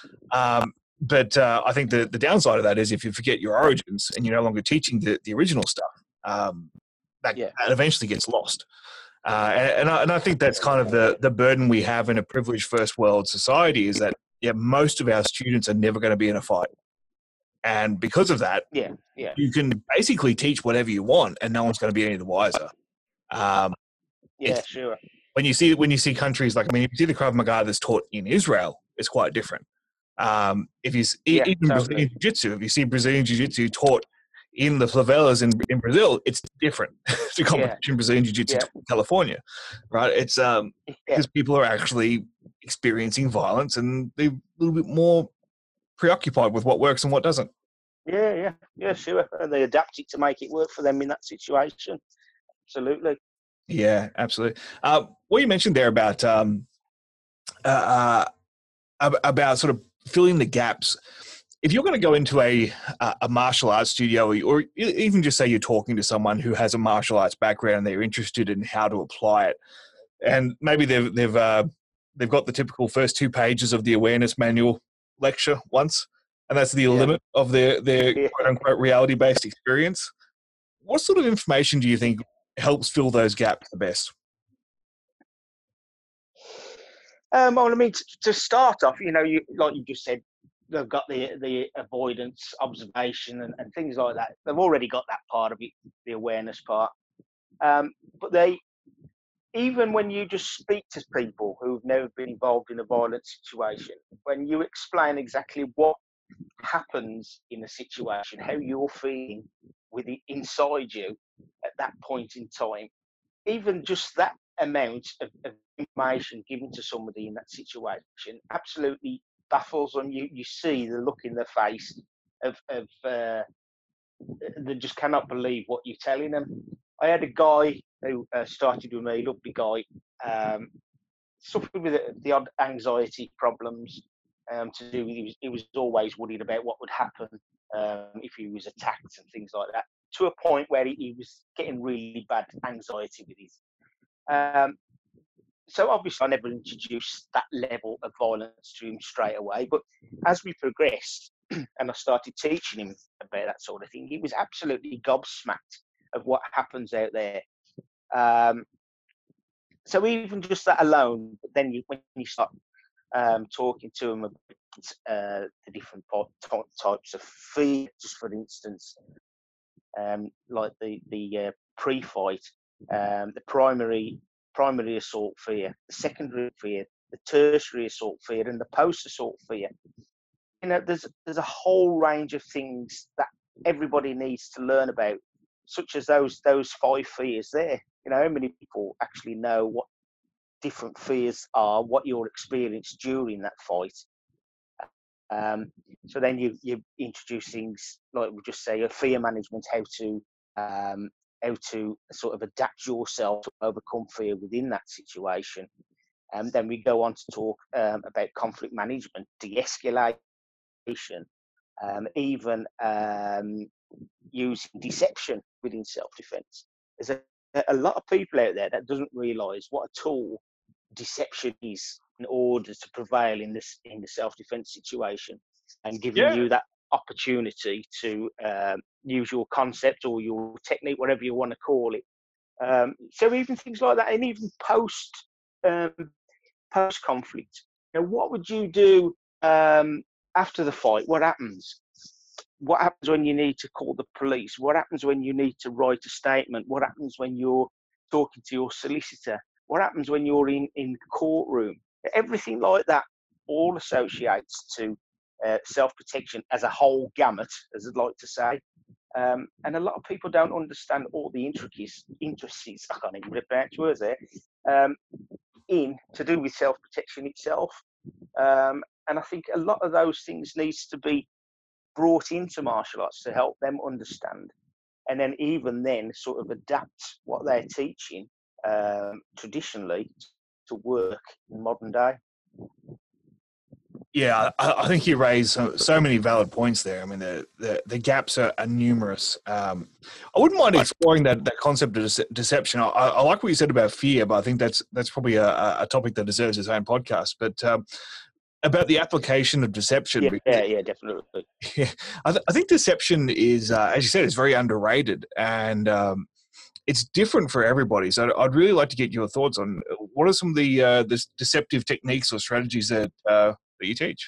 [SPEAKER 1] Um, but uh, I think the, the downside of that is if you forget your origins and you're no longer teaching the, the original stuff, um, that,
[SPEAKER 2] yeah,
[SPEAKER 1] that eventually gets lost. Uh, and, and, I, and I think that's kind of the, the burden we have in a privileged first world society is that yeah, most of our students are never going to be in a fight. And because of that,
[SPEAKER 2] yeah, yeah,
[SPEAKER 1] you can basically teach whatever you want, and no one's going to be any the wiser. Um,
[SPEAKER 2] yeah, sure.
[SPEAKER 1] when you see when you see countries like I mean, if you see the Krav Maga that's taught in Israel, it's quite different. Um, if you
[SPEAKER 2] Yeah,
[SPEAKER 1] even
[SPEAKER 2] totally.
[SPEAKER 1] Brazilian Jiu-Jitsu, if you see Brazilian Jiu-Jitsu taught in the favelas in, in Brazil, it's different to competition
[SPEAKER 2] Yeah,
[SPEAKER 1] Brazilian Jiu-Jitsu
[SPEAKER 2] yeah,
[SPEAKER 1] taught in California, right? It's um,
[SPEAKER 2] yeah,
[SPEAKER 1] because people are actually experiencing violence and they're a little bit more preoccupied with what works and what doesn't.
[SPEAKER 2] yeah, yeah, yeah, sure. And they adapt it to make it work for them in that situation. Absolutely.
[SPEAKER 1] Yeah, absolutely. Uh, what you mentioned there about um, uh, uh, about sort of filling the gaps. If you're going to go into a a martial arts studio, or even just say you're talking to someone who has a martial arts background and they're interested in how to apply it, and maybe they've they've uh, they've got the typical first two pages of the awareness manual lecture once, and that's the
[SPEAKER 2] Yeah.
[SPEAKER 1] limit of their their
[SPEAKER 2] Yeah.
[SPEAKER 1] quote unquote reality based experience. What sort of information do you think helps fill those gaps the best?
[SPEAKER 2] Um, well, I mean, to, to start off, you know, you like you just said, they've got the the avoidance, observation, and, and things like that. They've already got that part of it, the awareness part. Um, but they, even when you just speak to people who've never been involved in a violent situation, when you explain exactly what happens in a situation, how you're feeling with it inside you at that point in time, even just that amount of, of information given to somebody in that situation absolutely baffles them. You you see the look in their face of of uh, they just cannot believe what you're telling them. I had a guy who uh, started with me, lovely guy, um, suffered with the odd anxiety problems. Um, to do, he was, he was always worried about what would happen um, if he was attacked and things like that, to a point where he, he was getting really bad anxiety with it. Um, so obviously I never introduced that level of violence to him straight away, but as we progressed and I started teaching him about that sort of thing, he was absolutely gobsmacked of what happens out there. Um, so even just that alone, but then you, when you start um, talking to him about uh, the different types of fear, just for instance, um, like the the uh, pre-fight, um, the primary primary assault fear, the secondary fear, the tertiary assault fear, and the post-assault fear. You know, there's there's a whole range of things that everybody needs to learn about, such as those those five fears there. You know, how many people actually know what different fears are, what your experience during that fight? Um, so then you you introduce things like we just say, a fear management, how to um, how to sort of adapt yourself to overcome fear within that situation. And then we go on to talk um, about conflict management, de-escalation, um, even um, using deception within self-defense. There's a, a lot of people out there that doesn't realise what a tool deception is in order to prevail in this in the self-defense situation, and giving
[SPEAKER 1] Yeah.
[SPEAKER 2] you that opportunity to um, use your concept or your technique, whatever you want to call it. Um, so even things like that, and even post um, post conflict, you know, what would you do um, after the fight? What happens? What happens when you need to call the police? What happens when you need to write a statement? What happens when you're talking to your solicitor? What happens when you're in, in the courtroom? Everything like that all associates to uh, self-protection as a whole gamut, as I'd like to say. Um, and a lot of people don't understand all the intricacies, intricacies I can't even rip out words there, um, in to do with self-protection itself. Um, and I think a lot of those things needs to be brought into martial arts to help them understand, and then even then sort of adapt what they're teaching um, traditionally to work in modern day.
[SPEAKER 1] Yeah, I, I think you raised so, so many valid points there. I mean, the the, the gaps are, are numerous. Um, I wouldn't mind exploring that, that concept of dece- deception. I, I like what you said about fear, but I think that's that's probably a, a topic that deserves its own podcast. But um, about the application of deception,
[SPEAKER 2] Yeah,
[SPEAKER 1] because
[SPEAKER 2] yeah,
[SPEAKER 1] it,
[SPEAKER 2] yeah, definitely.
[SPEAKER 1] yeah, I, th- I think deception is, uh, as you said, it's very underrated, and um, it's different for everybody. So I'd really like to get your thoughts on what are some of the uh, the deceptive techniques or strategies that uh, that you teach.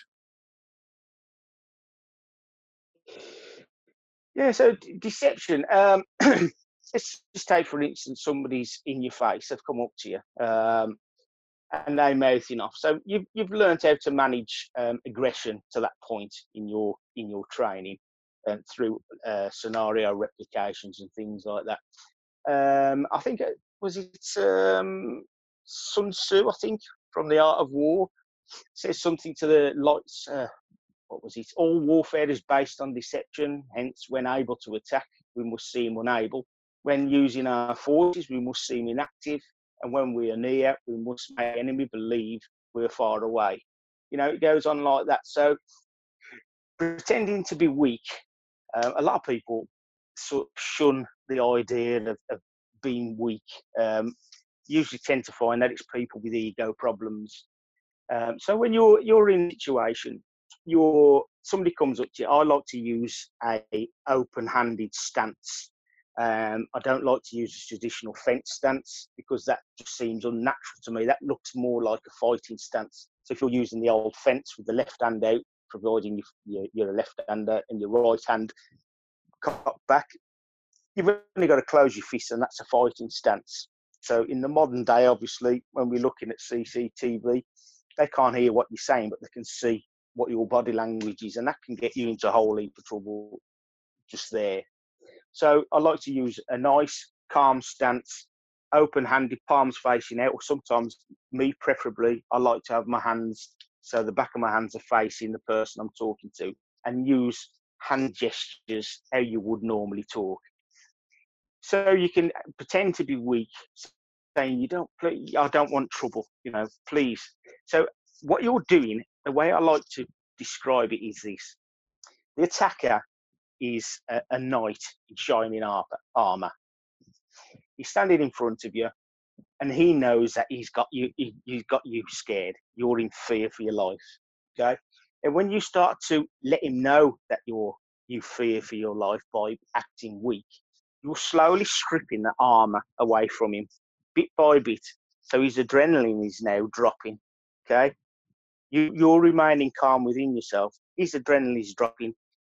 [SPEAKER 2] Yeah, so d- deception. Um, let's just take, for instance, somebody's in your face. They've come up to you, um, and they're mouthing off. So you've you've learned how to manage um, aggression to that point in your in your training, and through uh, scenario replications and things like that. Um, I think it was it um, Sun Tzu, I think, from The Art of War, says something to the lights. Uh, what was it? All warfare is based on deception. Hence, when able to attack, we must seem unable. When using our forces, we must seem inactive. And when we are near, we must make the enemy believe we are far away. You know, it goes on like that. So, pretending to be weak, uh, a lot of people sort of shun the idea of, of being weak. Um, usually tend to find that it's people with ego problems. Um, so when you're you're in a situation, you're somebody comes up to you. I like to use a open-handed stance. Um, I don't like to use a traditional fence stance because that just seems unnatural to me. That looks more like a fighting stance. So if you're using the old fence with the left hand out, providing you're, you're a left-hander and your right hand cocked back, you've only got to close your fists, and that's a fighting stance. So in the modern day, obviously, when we're looking at C C T V, they can't hear what you're saying, but they can see what your body language is, and that can get you into a whole heap of trouble just there. So I like to use a nice, calm stance, open-handed, palms facing out, or sometimes, me preferably, I like to have my hands, so the back of my hands are facing the person I'm talking to, and use hand gestures how you would normally talk. So you can pretend to be weak, saying you don't, I don't want trouble, you know, please. So what you're doing, the way I like to describe it is this: the attacker is a, a knight in shining armor. He's standing in front of you, and he knows that he's got you. He, he's got you scared. You're in fear for your life. Okay, and when you start to let him know that you're you fear for your life by acting weak, you're slowly stripping the armor away from him, bit by bit. So his adrenaline is now dropping. Okay, you you're remaining calm within yourself. His adrenaline is dropping.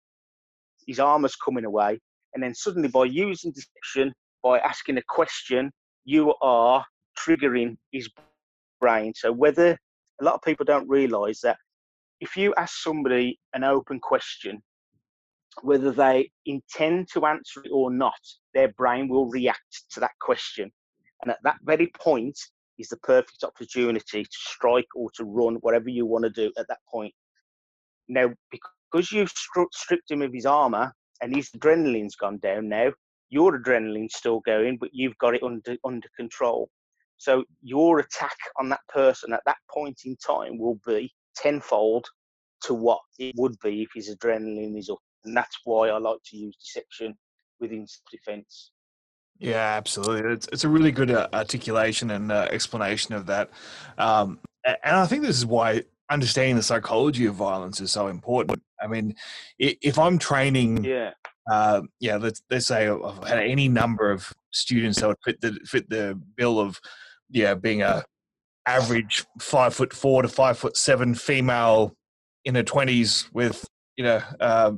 [SPEAKER 2] His armor's coming away, and then suddenly, by using deception, by asking a question, you are triggering his brain. So whether a lot of people don't realize that if you ask somebody an open question, whether they intend to answer it or not, their brain will react to that question. And at that very point is the perfect opportunity to strike or to run, whatever you want to do at that point. Now, because you've stripped him of his armor and his adrenaline's gone down now, your adrenaline's still going, but you've got it under under control. So your attack on that person at that point in time will be tenfold to what it would be if his adrenaline is up. And that's why I like to use deception within self-defense.
[SPEAKER 1] Yeah, absolutely. It's, it's a really good uh, articulation and uh, explanation of that. Um, and I think this is why understanding the psychology of violence is so important. I mean, if I'm training,
[SPEAKER 2] yeah,
[SPEAKER 1] uh, yeah, let's let's say I've had any number of students that would fit the fit the bill of, yeah, being a average five foot four to five foot seven female in her twenties with, you know, um,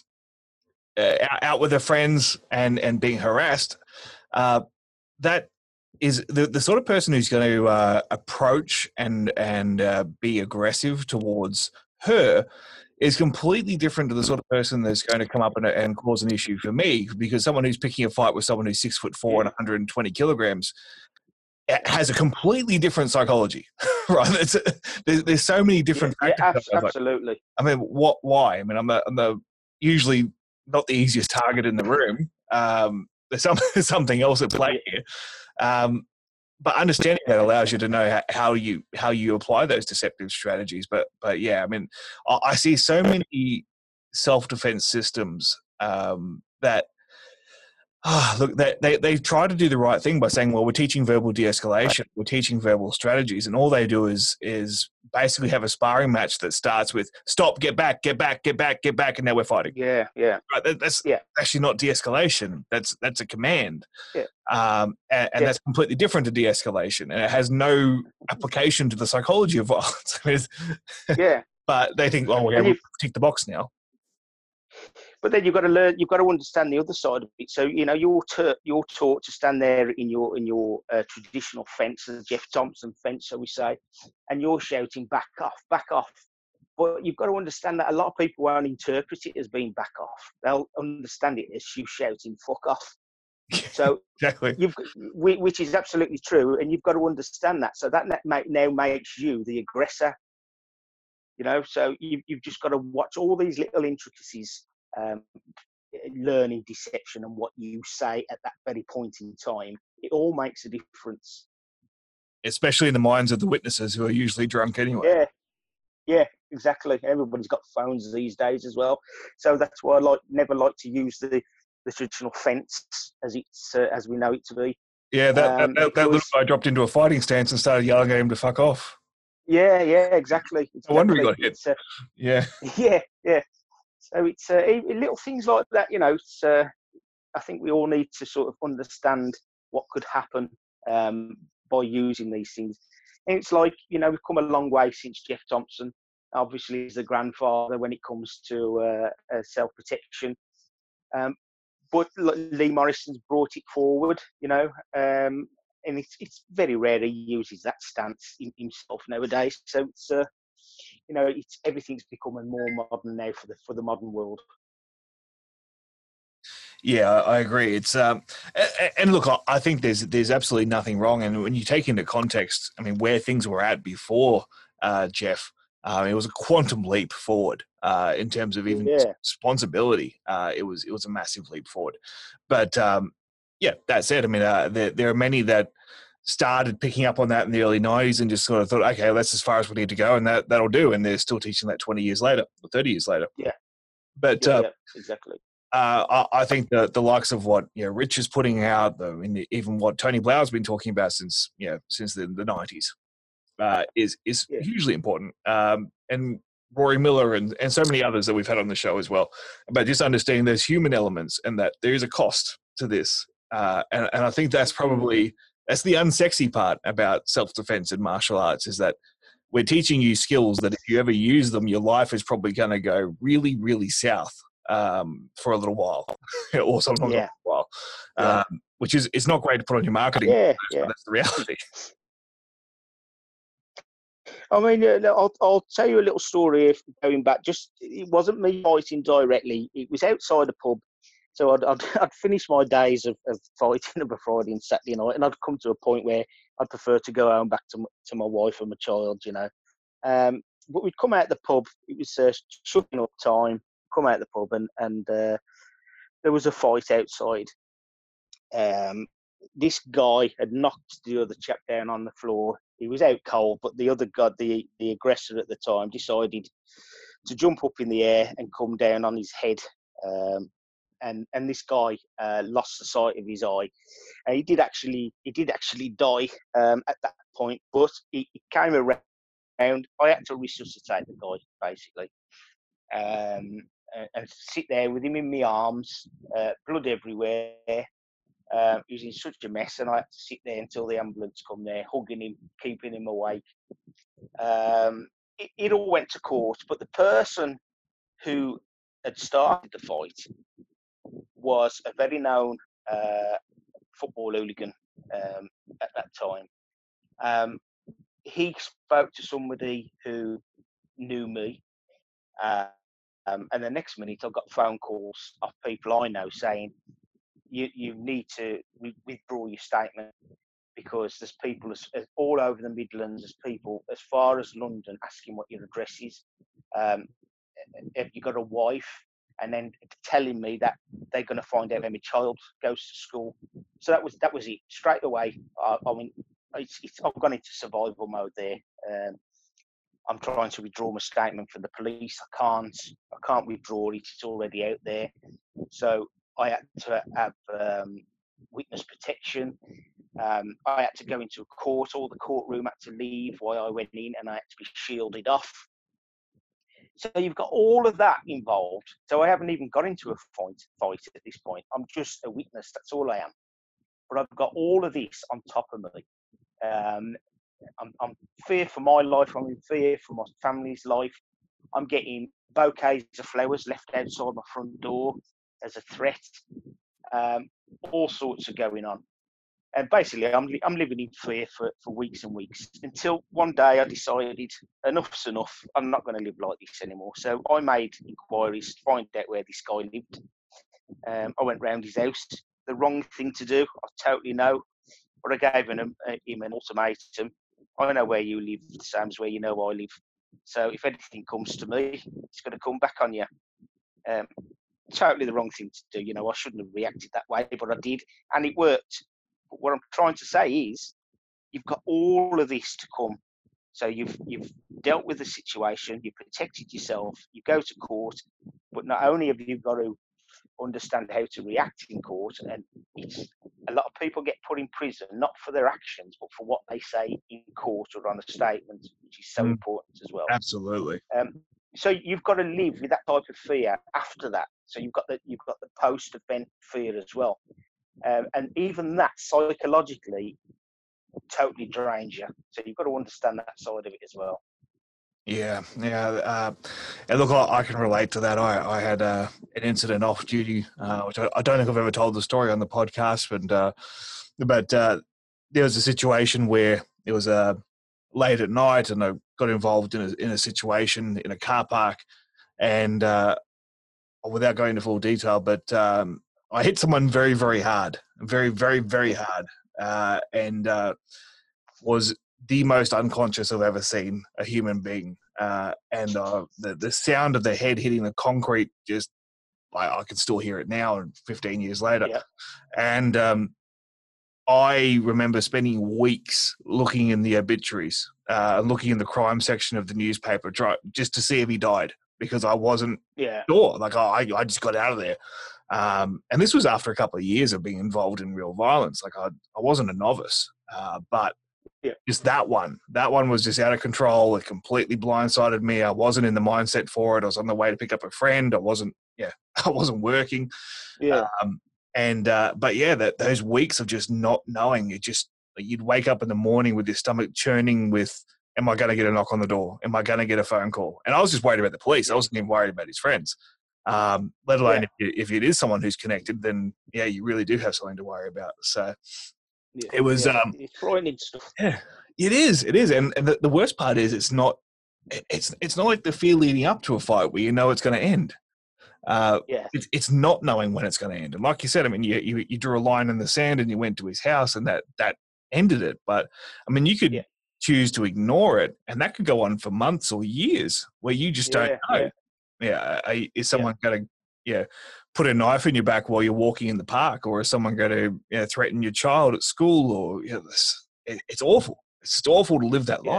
[SPEAKER 1] uh, out with her friends and and being harassed. Uh, that is the, the sort of person who's going to uh, approach and and uh, be aggressive towards her is completely different to the sort of person that's going to come up and, and cause an issue for me, because someone who's picking a fight with someone who's six foot four and one hundred twenty kilograms has a completely different psychology, right? It's a, there's, there's so many different
[SPEAKER 2] yeah,
[SPEAKER 1] factors.
[SPEAKER 2] Yeah, absolutely.
[SPEAKER 1] I mean, what? Why? I mean, I'm a, I'm a usually not the easiest target in the room. Um, there's, some, there's something else at play here. Um, but understanding that allows you to know how, how you how you apply those deceptive strategies. But but yeah, I mean, I, I see so many self-defense systems um, that oh, look, they, they they try to do the right thing by saying, well, we're teaching verbal de-escalation, we're teaching verbal strategies, and all they do is is basically have a sparring match that starts with stop, get back, get back, get back, get back, and now we're fighting.
[SPEAKER 2] Yeah, yeah.
[SPEAKER 1] Right, that, that's yeah. actually not de-escalation. That's that's a command.
[SPEAKER 2] Yeah.
[SPEAKER 1] Um, and, and yeah. that's completely different to de-escalation, and it has no application to the psychology of violence.
[SPEAKER 2] yeah.
[SPEAKER 1] But they think, oh, we're going to tick the box now.
[SPEAKER 2] But then you've got to learn. You've got to understand the other side of it. So you know, you're t- you're taught to stand there in your in your uh, traditional fence, the Jeff Thompson fence, so we say, and you're shouting, "Back off, back off." But you've got to understand that a lot of people won't interpret it as being back off. They'll understand it as you shouting, "Fuck off." So
[SPEAKER 1] exactly,
[SPEAKER 2] you've, which is absolutely true, and you've got to understand that. So that now makes you the aggressor. You know, so you've you've just got to watch all these little intricacies, um, learning deception and what you say at that very point in time. It all makes a difference,
[SPEAKER 1] especially in the minds of the witnesses who are usually drunk anyway.
[SPEAKER 2] Yeah, yeah, exactly. Everybody's got phones these days as well, so that's why I like never like to use the, the traditional fence as it's uh, as we know it to be.
[SPEAKER 1] Yeah, that um, that, that, that little guy dropped into a fighting stance and started yelling at him to fuck off.
[SPEAKER 2] Yeah, yeah, exactly. exactly.
[SPEAKER 1] No wonder he got hit. Uh, yeah,
[SPEAKER 2] yeah, yeah. So it's uh, little things like that, you know. It's, uh, I think we all need to sort of understand what could happen um, by using these things. And it's like, you know, we've come a long way since Jeff Thompson. Obviously, he's the grandfather when it comes to uh, uh, self-protection. Um, but Lee Morrison's brought it forward, you know. Um, And it's it's very rare he uses that stance in himself nowadays. So it's uh, you know, it's everything's becoming more modern now for the for the modern world.
[SPEAKER 1] Yeah, I agree. It's um, and look, I think there's there's absolutely nothing wrong. And when you take into context, I mean, where things were at before uh, Jeff, uh, it was a quantum leap forward uh, in terms of even
[SPEAKER 2] yeah.
[SPEAKER 1] responsibility. Uh, it was it was a massive leap forward. But um, yeah, that said, I mean, uh, there there are many that started picking up on that in the early nineties and just sort of thought, okay, that's as far as we need to go, and that, that'll do. And they're still teaching that twenty years later or thirty years later.
[SPEAKER 2] Yeah.
[SPEAKER 1] But
[SPEAKER 2] yeah,
[SPEAKER 1] uh,
[SPEAKER 2] yeah, exactly.
[SPEAKER 1] uh, I, I think that the likes of what you know Rich is putting out, the, in the, even what Tony Blau's been talking about since you know since the, the nineties, uh, is is
[SPEAKER 2] Yeah.
[SPEAKER 1] hugely important. Um, and Rory Miller and, and so many others that we've had on the show as well, about just understanding there's human elements and that there is a cost to this. Uh, and, and I think that's probably, that's the unsexy part about self-defense and martial arts, is that we're teaching you skills that if you ever use them, your life is probably going to go really, really south um, for a little while or sometimes
[SPEAKER 2] Yeah.
[SPEAKER 1] a while,
[SPEAKER 2] Yeah.
[SPEAKER 1] um, which is, it's not great to put on your marketing.
[SPEAKER 2] Yeah,
[SPEAKER 1] But
[SPEAKER 2] yeah.
[SPEAKER 1] that's the reality.
[SPEAKER 2] I mean, uh, I'll, I'll tell you a little story if going back. Just it wasn't me fighting directly. It was outside a pub. So I'd, I'd, I'd finished my days of, of fighting on a Friday and Saturday night, and I'd come to a point where I'd prefer to go home back to, m- to my wife and my child, you know. Um, but we'd come out the pub. It was uh, shutting up time. Come out the pub, and, and uh, there was a fight outside. Um, this guy had knocked the other chap down on the floor. He was out cold, but the other guy, the, the aggressor at the time, decided to jump up in the air and come down on his head. Um, and and this guy uh, lost the sight of his eye. And he did actually he did actually die um, at that point, but he, he came around. I had to resuscitate the guy basically, um, and, and sit there with him in my arms, uh, blood everywhere. Um, he was in such a mess, and I had to sit there until the ambulance come there, hugging him, keeping him awake. Um, it, it all went to court, but the person who had started the fight was a very known uh, football hooligan um, at that time. Um, he spoke to somebody who knew me, uh, um, and the next minute I got phone calls of people I know saying, you, you need to withdraw your statement because there's people as, as all over the Midlands, there's people as far as London asking what your address is. Um, have you got a wife? And then telling me that they're going to find out where my child goes to school. So that was that was it straight away. I, I mean, it's, it's, I've gone into survival mode there. Um, I'm trying to withdraw my statement from the police. I can't. I can't withdraw it. It's already out there. So I had to have um, witness protection. Um, I had to go into a court. All the courtroom had to leave while I went in, and I had to be shielded off. So you've got all of that involved. So I haven't even got into a fight, fight at this point. I'm just a witness. That's all I am. But I've got all of this on top of me. Um, I'm, I'm fear for my life. I'm in fear for my family's life. I'm getting bouquets of flowers left outside my front door as a threat. Um, all sorts are going on. And basically, I'm I'm living in fear for, for weeks and weeks until one day I decided enough's enough. I'm not going to live like this anymore. So I made inquiries to find out where this guy lived. Um, I went round his house. The wrong thing to do, I totally know. But I gave him, uh, him an ultimatum. I know where you live, the same as where you know I live. So if anything comes to me, it's going to come back on you. Um, totally the wrong thing to do. You know, I shouldn't have reacted that way, but I did, and it worked. But what I'm trying to say is, you've got all of this to come. So you've you've dealt with the situation, you've protected yourself, you go to court, but not only have you got to understand how to react in court, and it's a lot of people get put in prison not for their actions, but for what they say in court or on a statement, which is so mm. important as well.
[SPEAKER 1] Absolutely.
[SPEAKER 2] Um, so you've got to live with that type of fear after that. So you've got the you've got the post-event fear as well. Um, and even that psychologically totally drains you. So you've got to understand that side of it as well.
[SPEAKER 1] Yeah, yeah. Uh, and look, I, I can relate to that. I, I had uh, an incident off duty, uh, which I, I don't think I've ever told the story on the podcast, but, uh, but uh, there was a situation where it was uh, late at night and I got involved in a, in a situation in a car park and uh, without going into full detail, but um, I hit someone very, very hard, very, very, very hard, uh, and uh, was the most unconscious I've ever seen a human being. Uh, and uh, the the sound of the head hitting the concrete, just I, I can still hear it now, fifteen years later.
[SPEAKER 2] Yeah.
[SPEAKER 1] And um, I remember spending weeks looking in the obituaries, uh, looking in the crime section of the newspaper, try, just to see if he died, because I wasn't
[SPEAKER 2] yeah.
[SPEAKER 1] sure. Like I, I just got out of there. Um, and this was after a couple of years of being involved in real violence. Like I, I wasn't a novice, uh, but
[SPEAKER 2] Yeah.
[SPEAKER 1] just that one, that one was just out of control. It completely blindsided me. I wasn't in the mindset for it. I was on the way to pick up a friend. I wasn't, yeah, I wasn't working.
[SPEAKER 2] Yeah.
[SPEAKER 1] Um, and, uh, but yeah, that those weeks of just not knowing, it just, you'd wake up in the morning with your stomach churning with, am I going to get a knock on the door? Am I going to get a phone call? And I was just worried about the police. I wasn't even worried about his friends. Um, let alone
[SPEAKER 2] Yeah.
[SPEAKER 1] if, you, if it is someone who's connected, then yeah, you really do have something to worry about. So
[SPEAKER 2] Yeah.
[SPEAKER 1] it was,
[SPEAKER 2] yeah.
[SPEAKER 1] um,
[SPEAKER 2] it's frightening stuff.
[SPEAKER 1] yeah, it is, it is. And, and the, the worst part is it's not, it's, it's not like the fear leading up to a fight where you know it's going to end. Uh,
[SPEAKER 2] Yeah.
[SPEAKER 1] it's, it's not knowing when it's going to end. And like you said, I mean, you, you, you drew a line in the sand and you went to his house and that, that ended it. But I mean, you could
[SPEAKER 2] Yeah.
[SPEAKER 1] choose to ignore it and that could go on for months or years where you just
[SPEAKER 2] Yeah,
[SPEAKER 1] don't know.
[SPEAKER 2] yeah.
[SPEAKER 1] Yeah. I, is someone going to, yeah, put a knife in your back while you're walking in the park, or is someone going to you know, threaten your child at school? Or you know, this, it, it's awful. It's just awful to live that
[SPEAKER 2] Yeah.
[SPEAKER 1] life.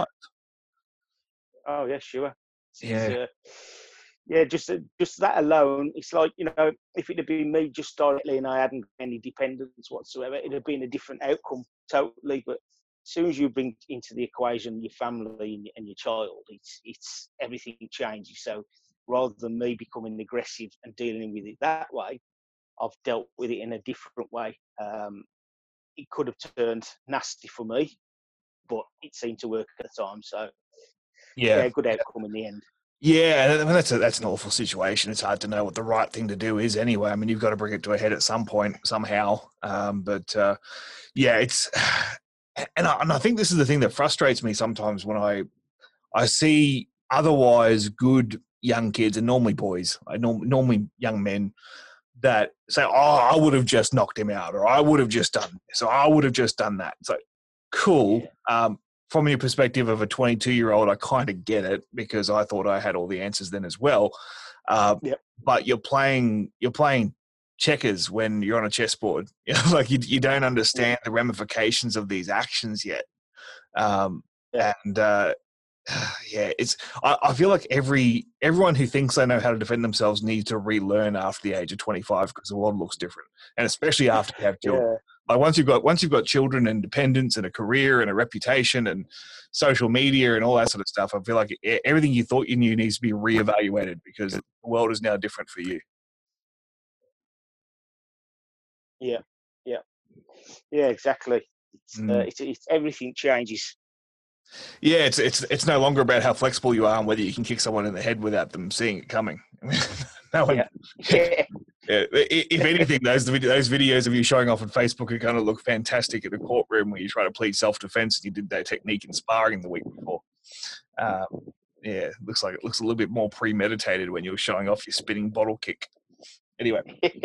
[SPEAKER 2] Oh yeah, sure. It's,
[SPEAKER 1] Yeah.
[SPEAKER 2] uh, yeah, just uh, just that alone, it's like, you know, if it had been me just directly and I hadn't any dependence whatsoever, it'd have been a different outcome totally. But as soon as you bring into the equation your family and your, and your child, it's it's everything changes. So rather than me becoming aggressive and dealing with it that way, I've dealt with it in a different way. Um, it could have turned nasty for me, but it seemed to work at the time. So
[SPEAKER 1] Yeah.
[SPEAKER 2] yeah, good outcome in the end.
[SPEAKER 1] Yeah, I mean, that's a, that's an awful situation. It's hard to know what the right thing to do is anyway. I mean, you've got to bring it to a head at some point, somehow. Um, but uh, yeah, it's and I, and I think this is the thing that frustrates me sometimes when I I see otherwise good young kids, and normally boys, I norm, normally young men that say, "Oh, I would have just knocked him out," or "I would have just done this," or "I would have just done that." It's like, cool.
[SPEAKER 2] Yeah.
[SPEAKER 1] Um, from your perspective of a twenty-two-year-old, I kind of get it because I thought I had all the answers then as well. Uh,
[SPEAKER 2] Yep.
[SPEAKER 1] But you're playing, you're playing checkers when you're on a chessboard. You know, like you, you don't understand the ramifications of these actions yet. Um,
[SPEAKER 2] Yeah.
[SPEAKER 1] And uh, yeah, it's. I, I feel like every everyone who thinks they know how to defend themselves needs to relearn after the age of twenty-five because the world looks different, and especially after you have children.
[SPEAKER 2] Yeah.
[SPEAKER 1] Like once you've got once you've got children and dependents and a career and a reputation and social media and all that sort of stuff, I feel like e- everything you thought you knew needs to be reevaluated because the world is now different for you.
[SPEAKER 2] Yeah. Yeah. Yeah. Exactly. It's, uh,
[SPEAKER 1] Mm.
[SPEAKER 2] it's, it's everything changes.
[SPEAKER 1] Yeah, it's it's it's no longer about how flexible you are and whether you can kick someone in the head without them seeing it coming. no one,
[SPEAKER 2] Yeah. Yeah.
[SPEAKER 1] Yeah, if anything, those those videos of you showing off on Facebook are going to look fantastic in a courtroom where you try to plead self-defense and you did that technique in sparring the week before. Um, yeah, looks like it looks a little bit more premeditated when you're showing off your spinning bottle kick. Anyway,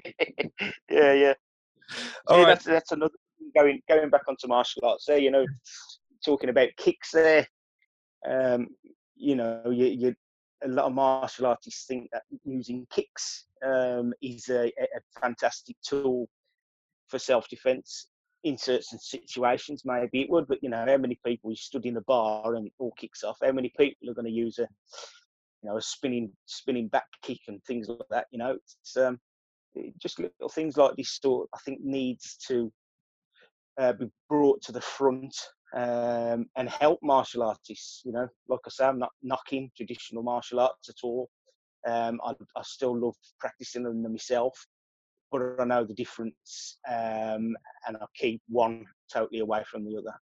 [SPEAKER 2] yeah. Yeah.
[SPEAKER 1] all
[SPEAKER 2] See,
[SPEAKER 1] right.
[SPEAKER 2] that's that's another thing going going back onto martial arts. There, you know, talking about kicks. There, um, you know, you, you a lot of martial artists think that using kicks um, is a, a fantastic tool for self-defense in certain situations. Maybe it would, but you know, how many people you stood in the bar and it all kicks off? How many people are going to use a, you know, a spinning spinning back kick and things like that? You know, it's um, it, just little things like this sort. I think needs to uh, be brought to the front. Um, and help martial artists, you know, like I say, I'm not knocking traditional martial arts at all. Um, I, I still love practicing them myself, but I know the difference, um, and I keep one totally away from the other.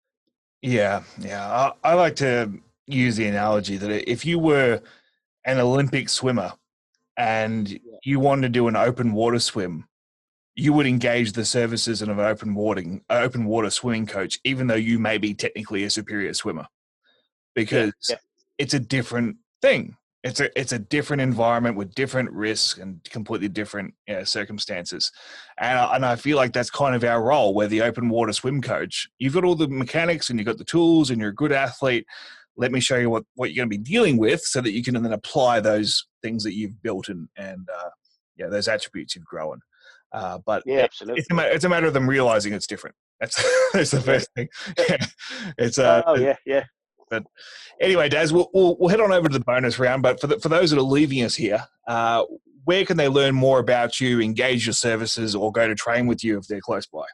[SPEAKER 1] Yeah, yeah. I, I like to use the analogy that if you were an Olympic swimmer and
[SPEAKER 2] Yeah.
[SPEAKER 1] you wanted to do an open water swim, you would engage the services of an open water, open water swimming coach, even though you may be technically a superior swimmer, because
[SPEAKER 2] Yeah, yeah.
[SPEAKER 1] it's a different thing. It's a it's a different environment with different risks and completely different you know, circumstances, and I, and I feel like that's kind of our role. We're the open water swim coach. You've got all the mechanics and you've got the tools and you're a good athlete. Let me show you what, what you're going to be dealing with, so that you can then apply those things that you've built and and uh, yeah those attributes you've grown. Uh, but
[SPEAKER 2] Yeah,
[SPEAKER 1] it,
[SPEAKER 2] absolutely.
[SPEAKER 1] it's, a matter, it's a matter of them realizing it's different. That's, that's the first
[SPEAKER 2] Yeah.
[SPEAKER 1] thing. it's uh,
[SPEAKER 2] Oh yeah, yeah.
[SPEAKER 1] But anyway, Daz, we'll, we'll, we'll head on over to the bonus round. But for the, for those that are leaving us here, uh, where can they learn more about you, engage your services, or go to train with you if they're close by?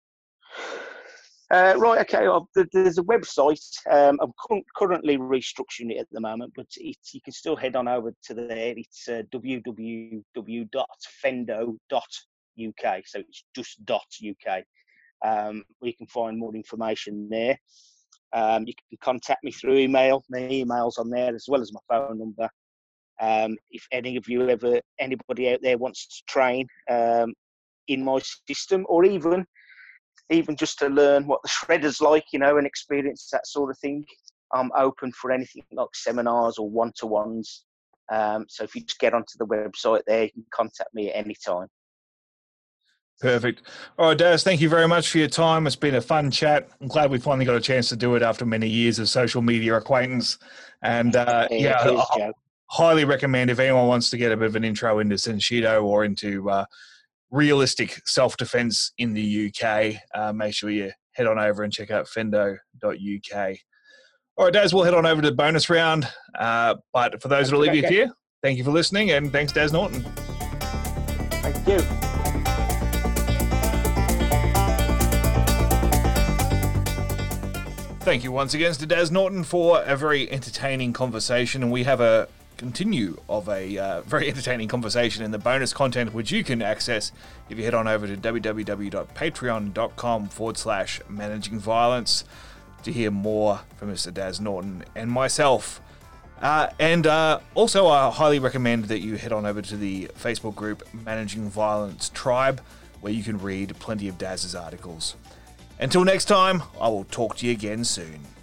[SPEAKER 2] Uh, right, okay. I've, there's a website. Um, I'm cu- currently restructuring it at the moment, but it's, you can still head on over to there. It's uh, w w w dot fendo dot u k. So it's just .uk. Um, where you can find more information there. Um, you can contact me through email. My email's on there as well as my phone number. Um, if any of you ever, anybody out there wants to train um, in my system, or even even just to learn what the shredder's like, you know, and experience that sort of thing, I'm open for anything like seminars or one-to-ones. Um, so if you just get onto the website there, you can contact me at any time.
[SPEAKER 1] Perfect. All right, Daz, thank you very much for your time. It's been a fun chat. I'm glad we finally got a chance to do it after many years of social media acquaintance. And uh,
[SPEAKER 2] yeah,
[SPEAKER 1] yeah,
[SPEAKER 2] cheers,
[SPEAKER 1] I,
[SPEAKER 2] Joe.
[SPEAKER 1] highly recommend if anyone wants to get a bit of an intro into Senshido or into uh, realistic self-defense in the U K, uh, make sure you head on over and check out fendo dot u k. All right, Daz, we'll head on over to the bonus round. Uh, but for those that leave you here, thank you for listening, and thanks, Daz Norton.
[SPEAKER 2] Thank you.
[SPEAKER 1] Thank you once again to Daz Norton for a very entertaining conversation, and we have a continue of a uh, very entertaining conversation in the bonus content, which you can access if you head on over to w w w dot patreon dot com forward slash managing violence to hear more from Mister Daz Norton and myself. Uh, and uh, also, I highly recommend that you head on over to the Facebook group Managing Violence Tribe, where you can read plenty of Daz's articles. Until next time, I will talk to you again soon.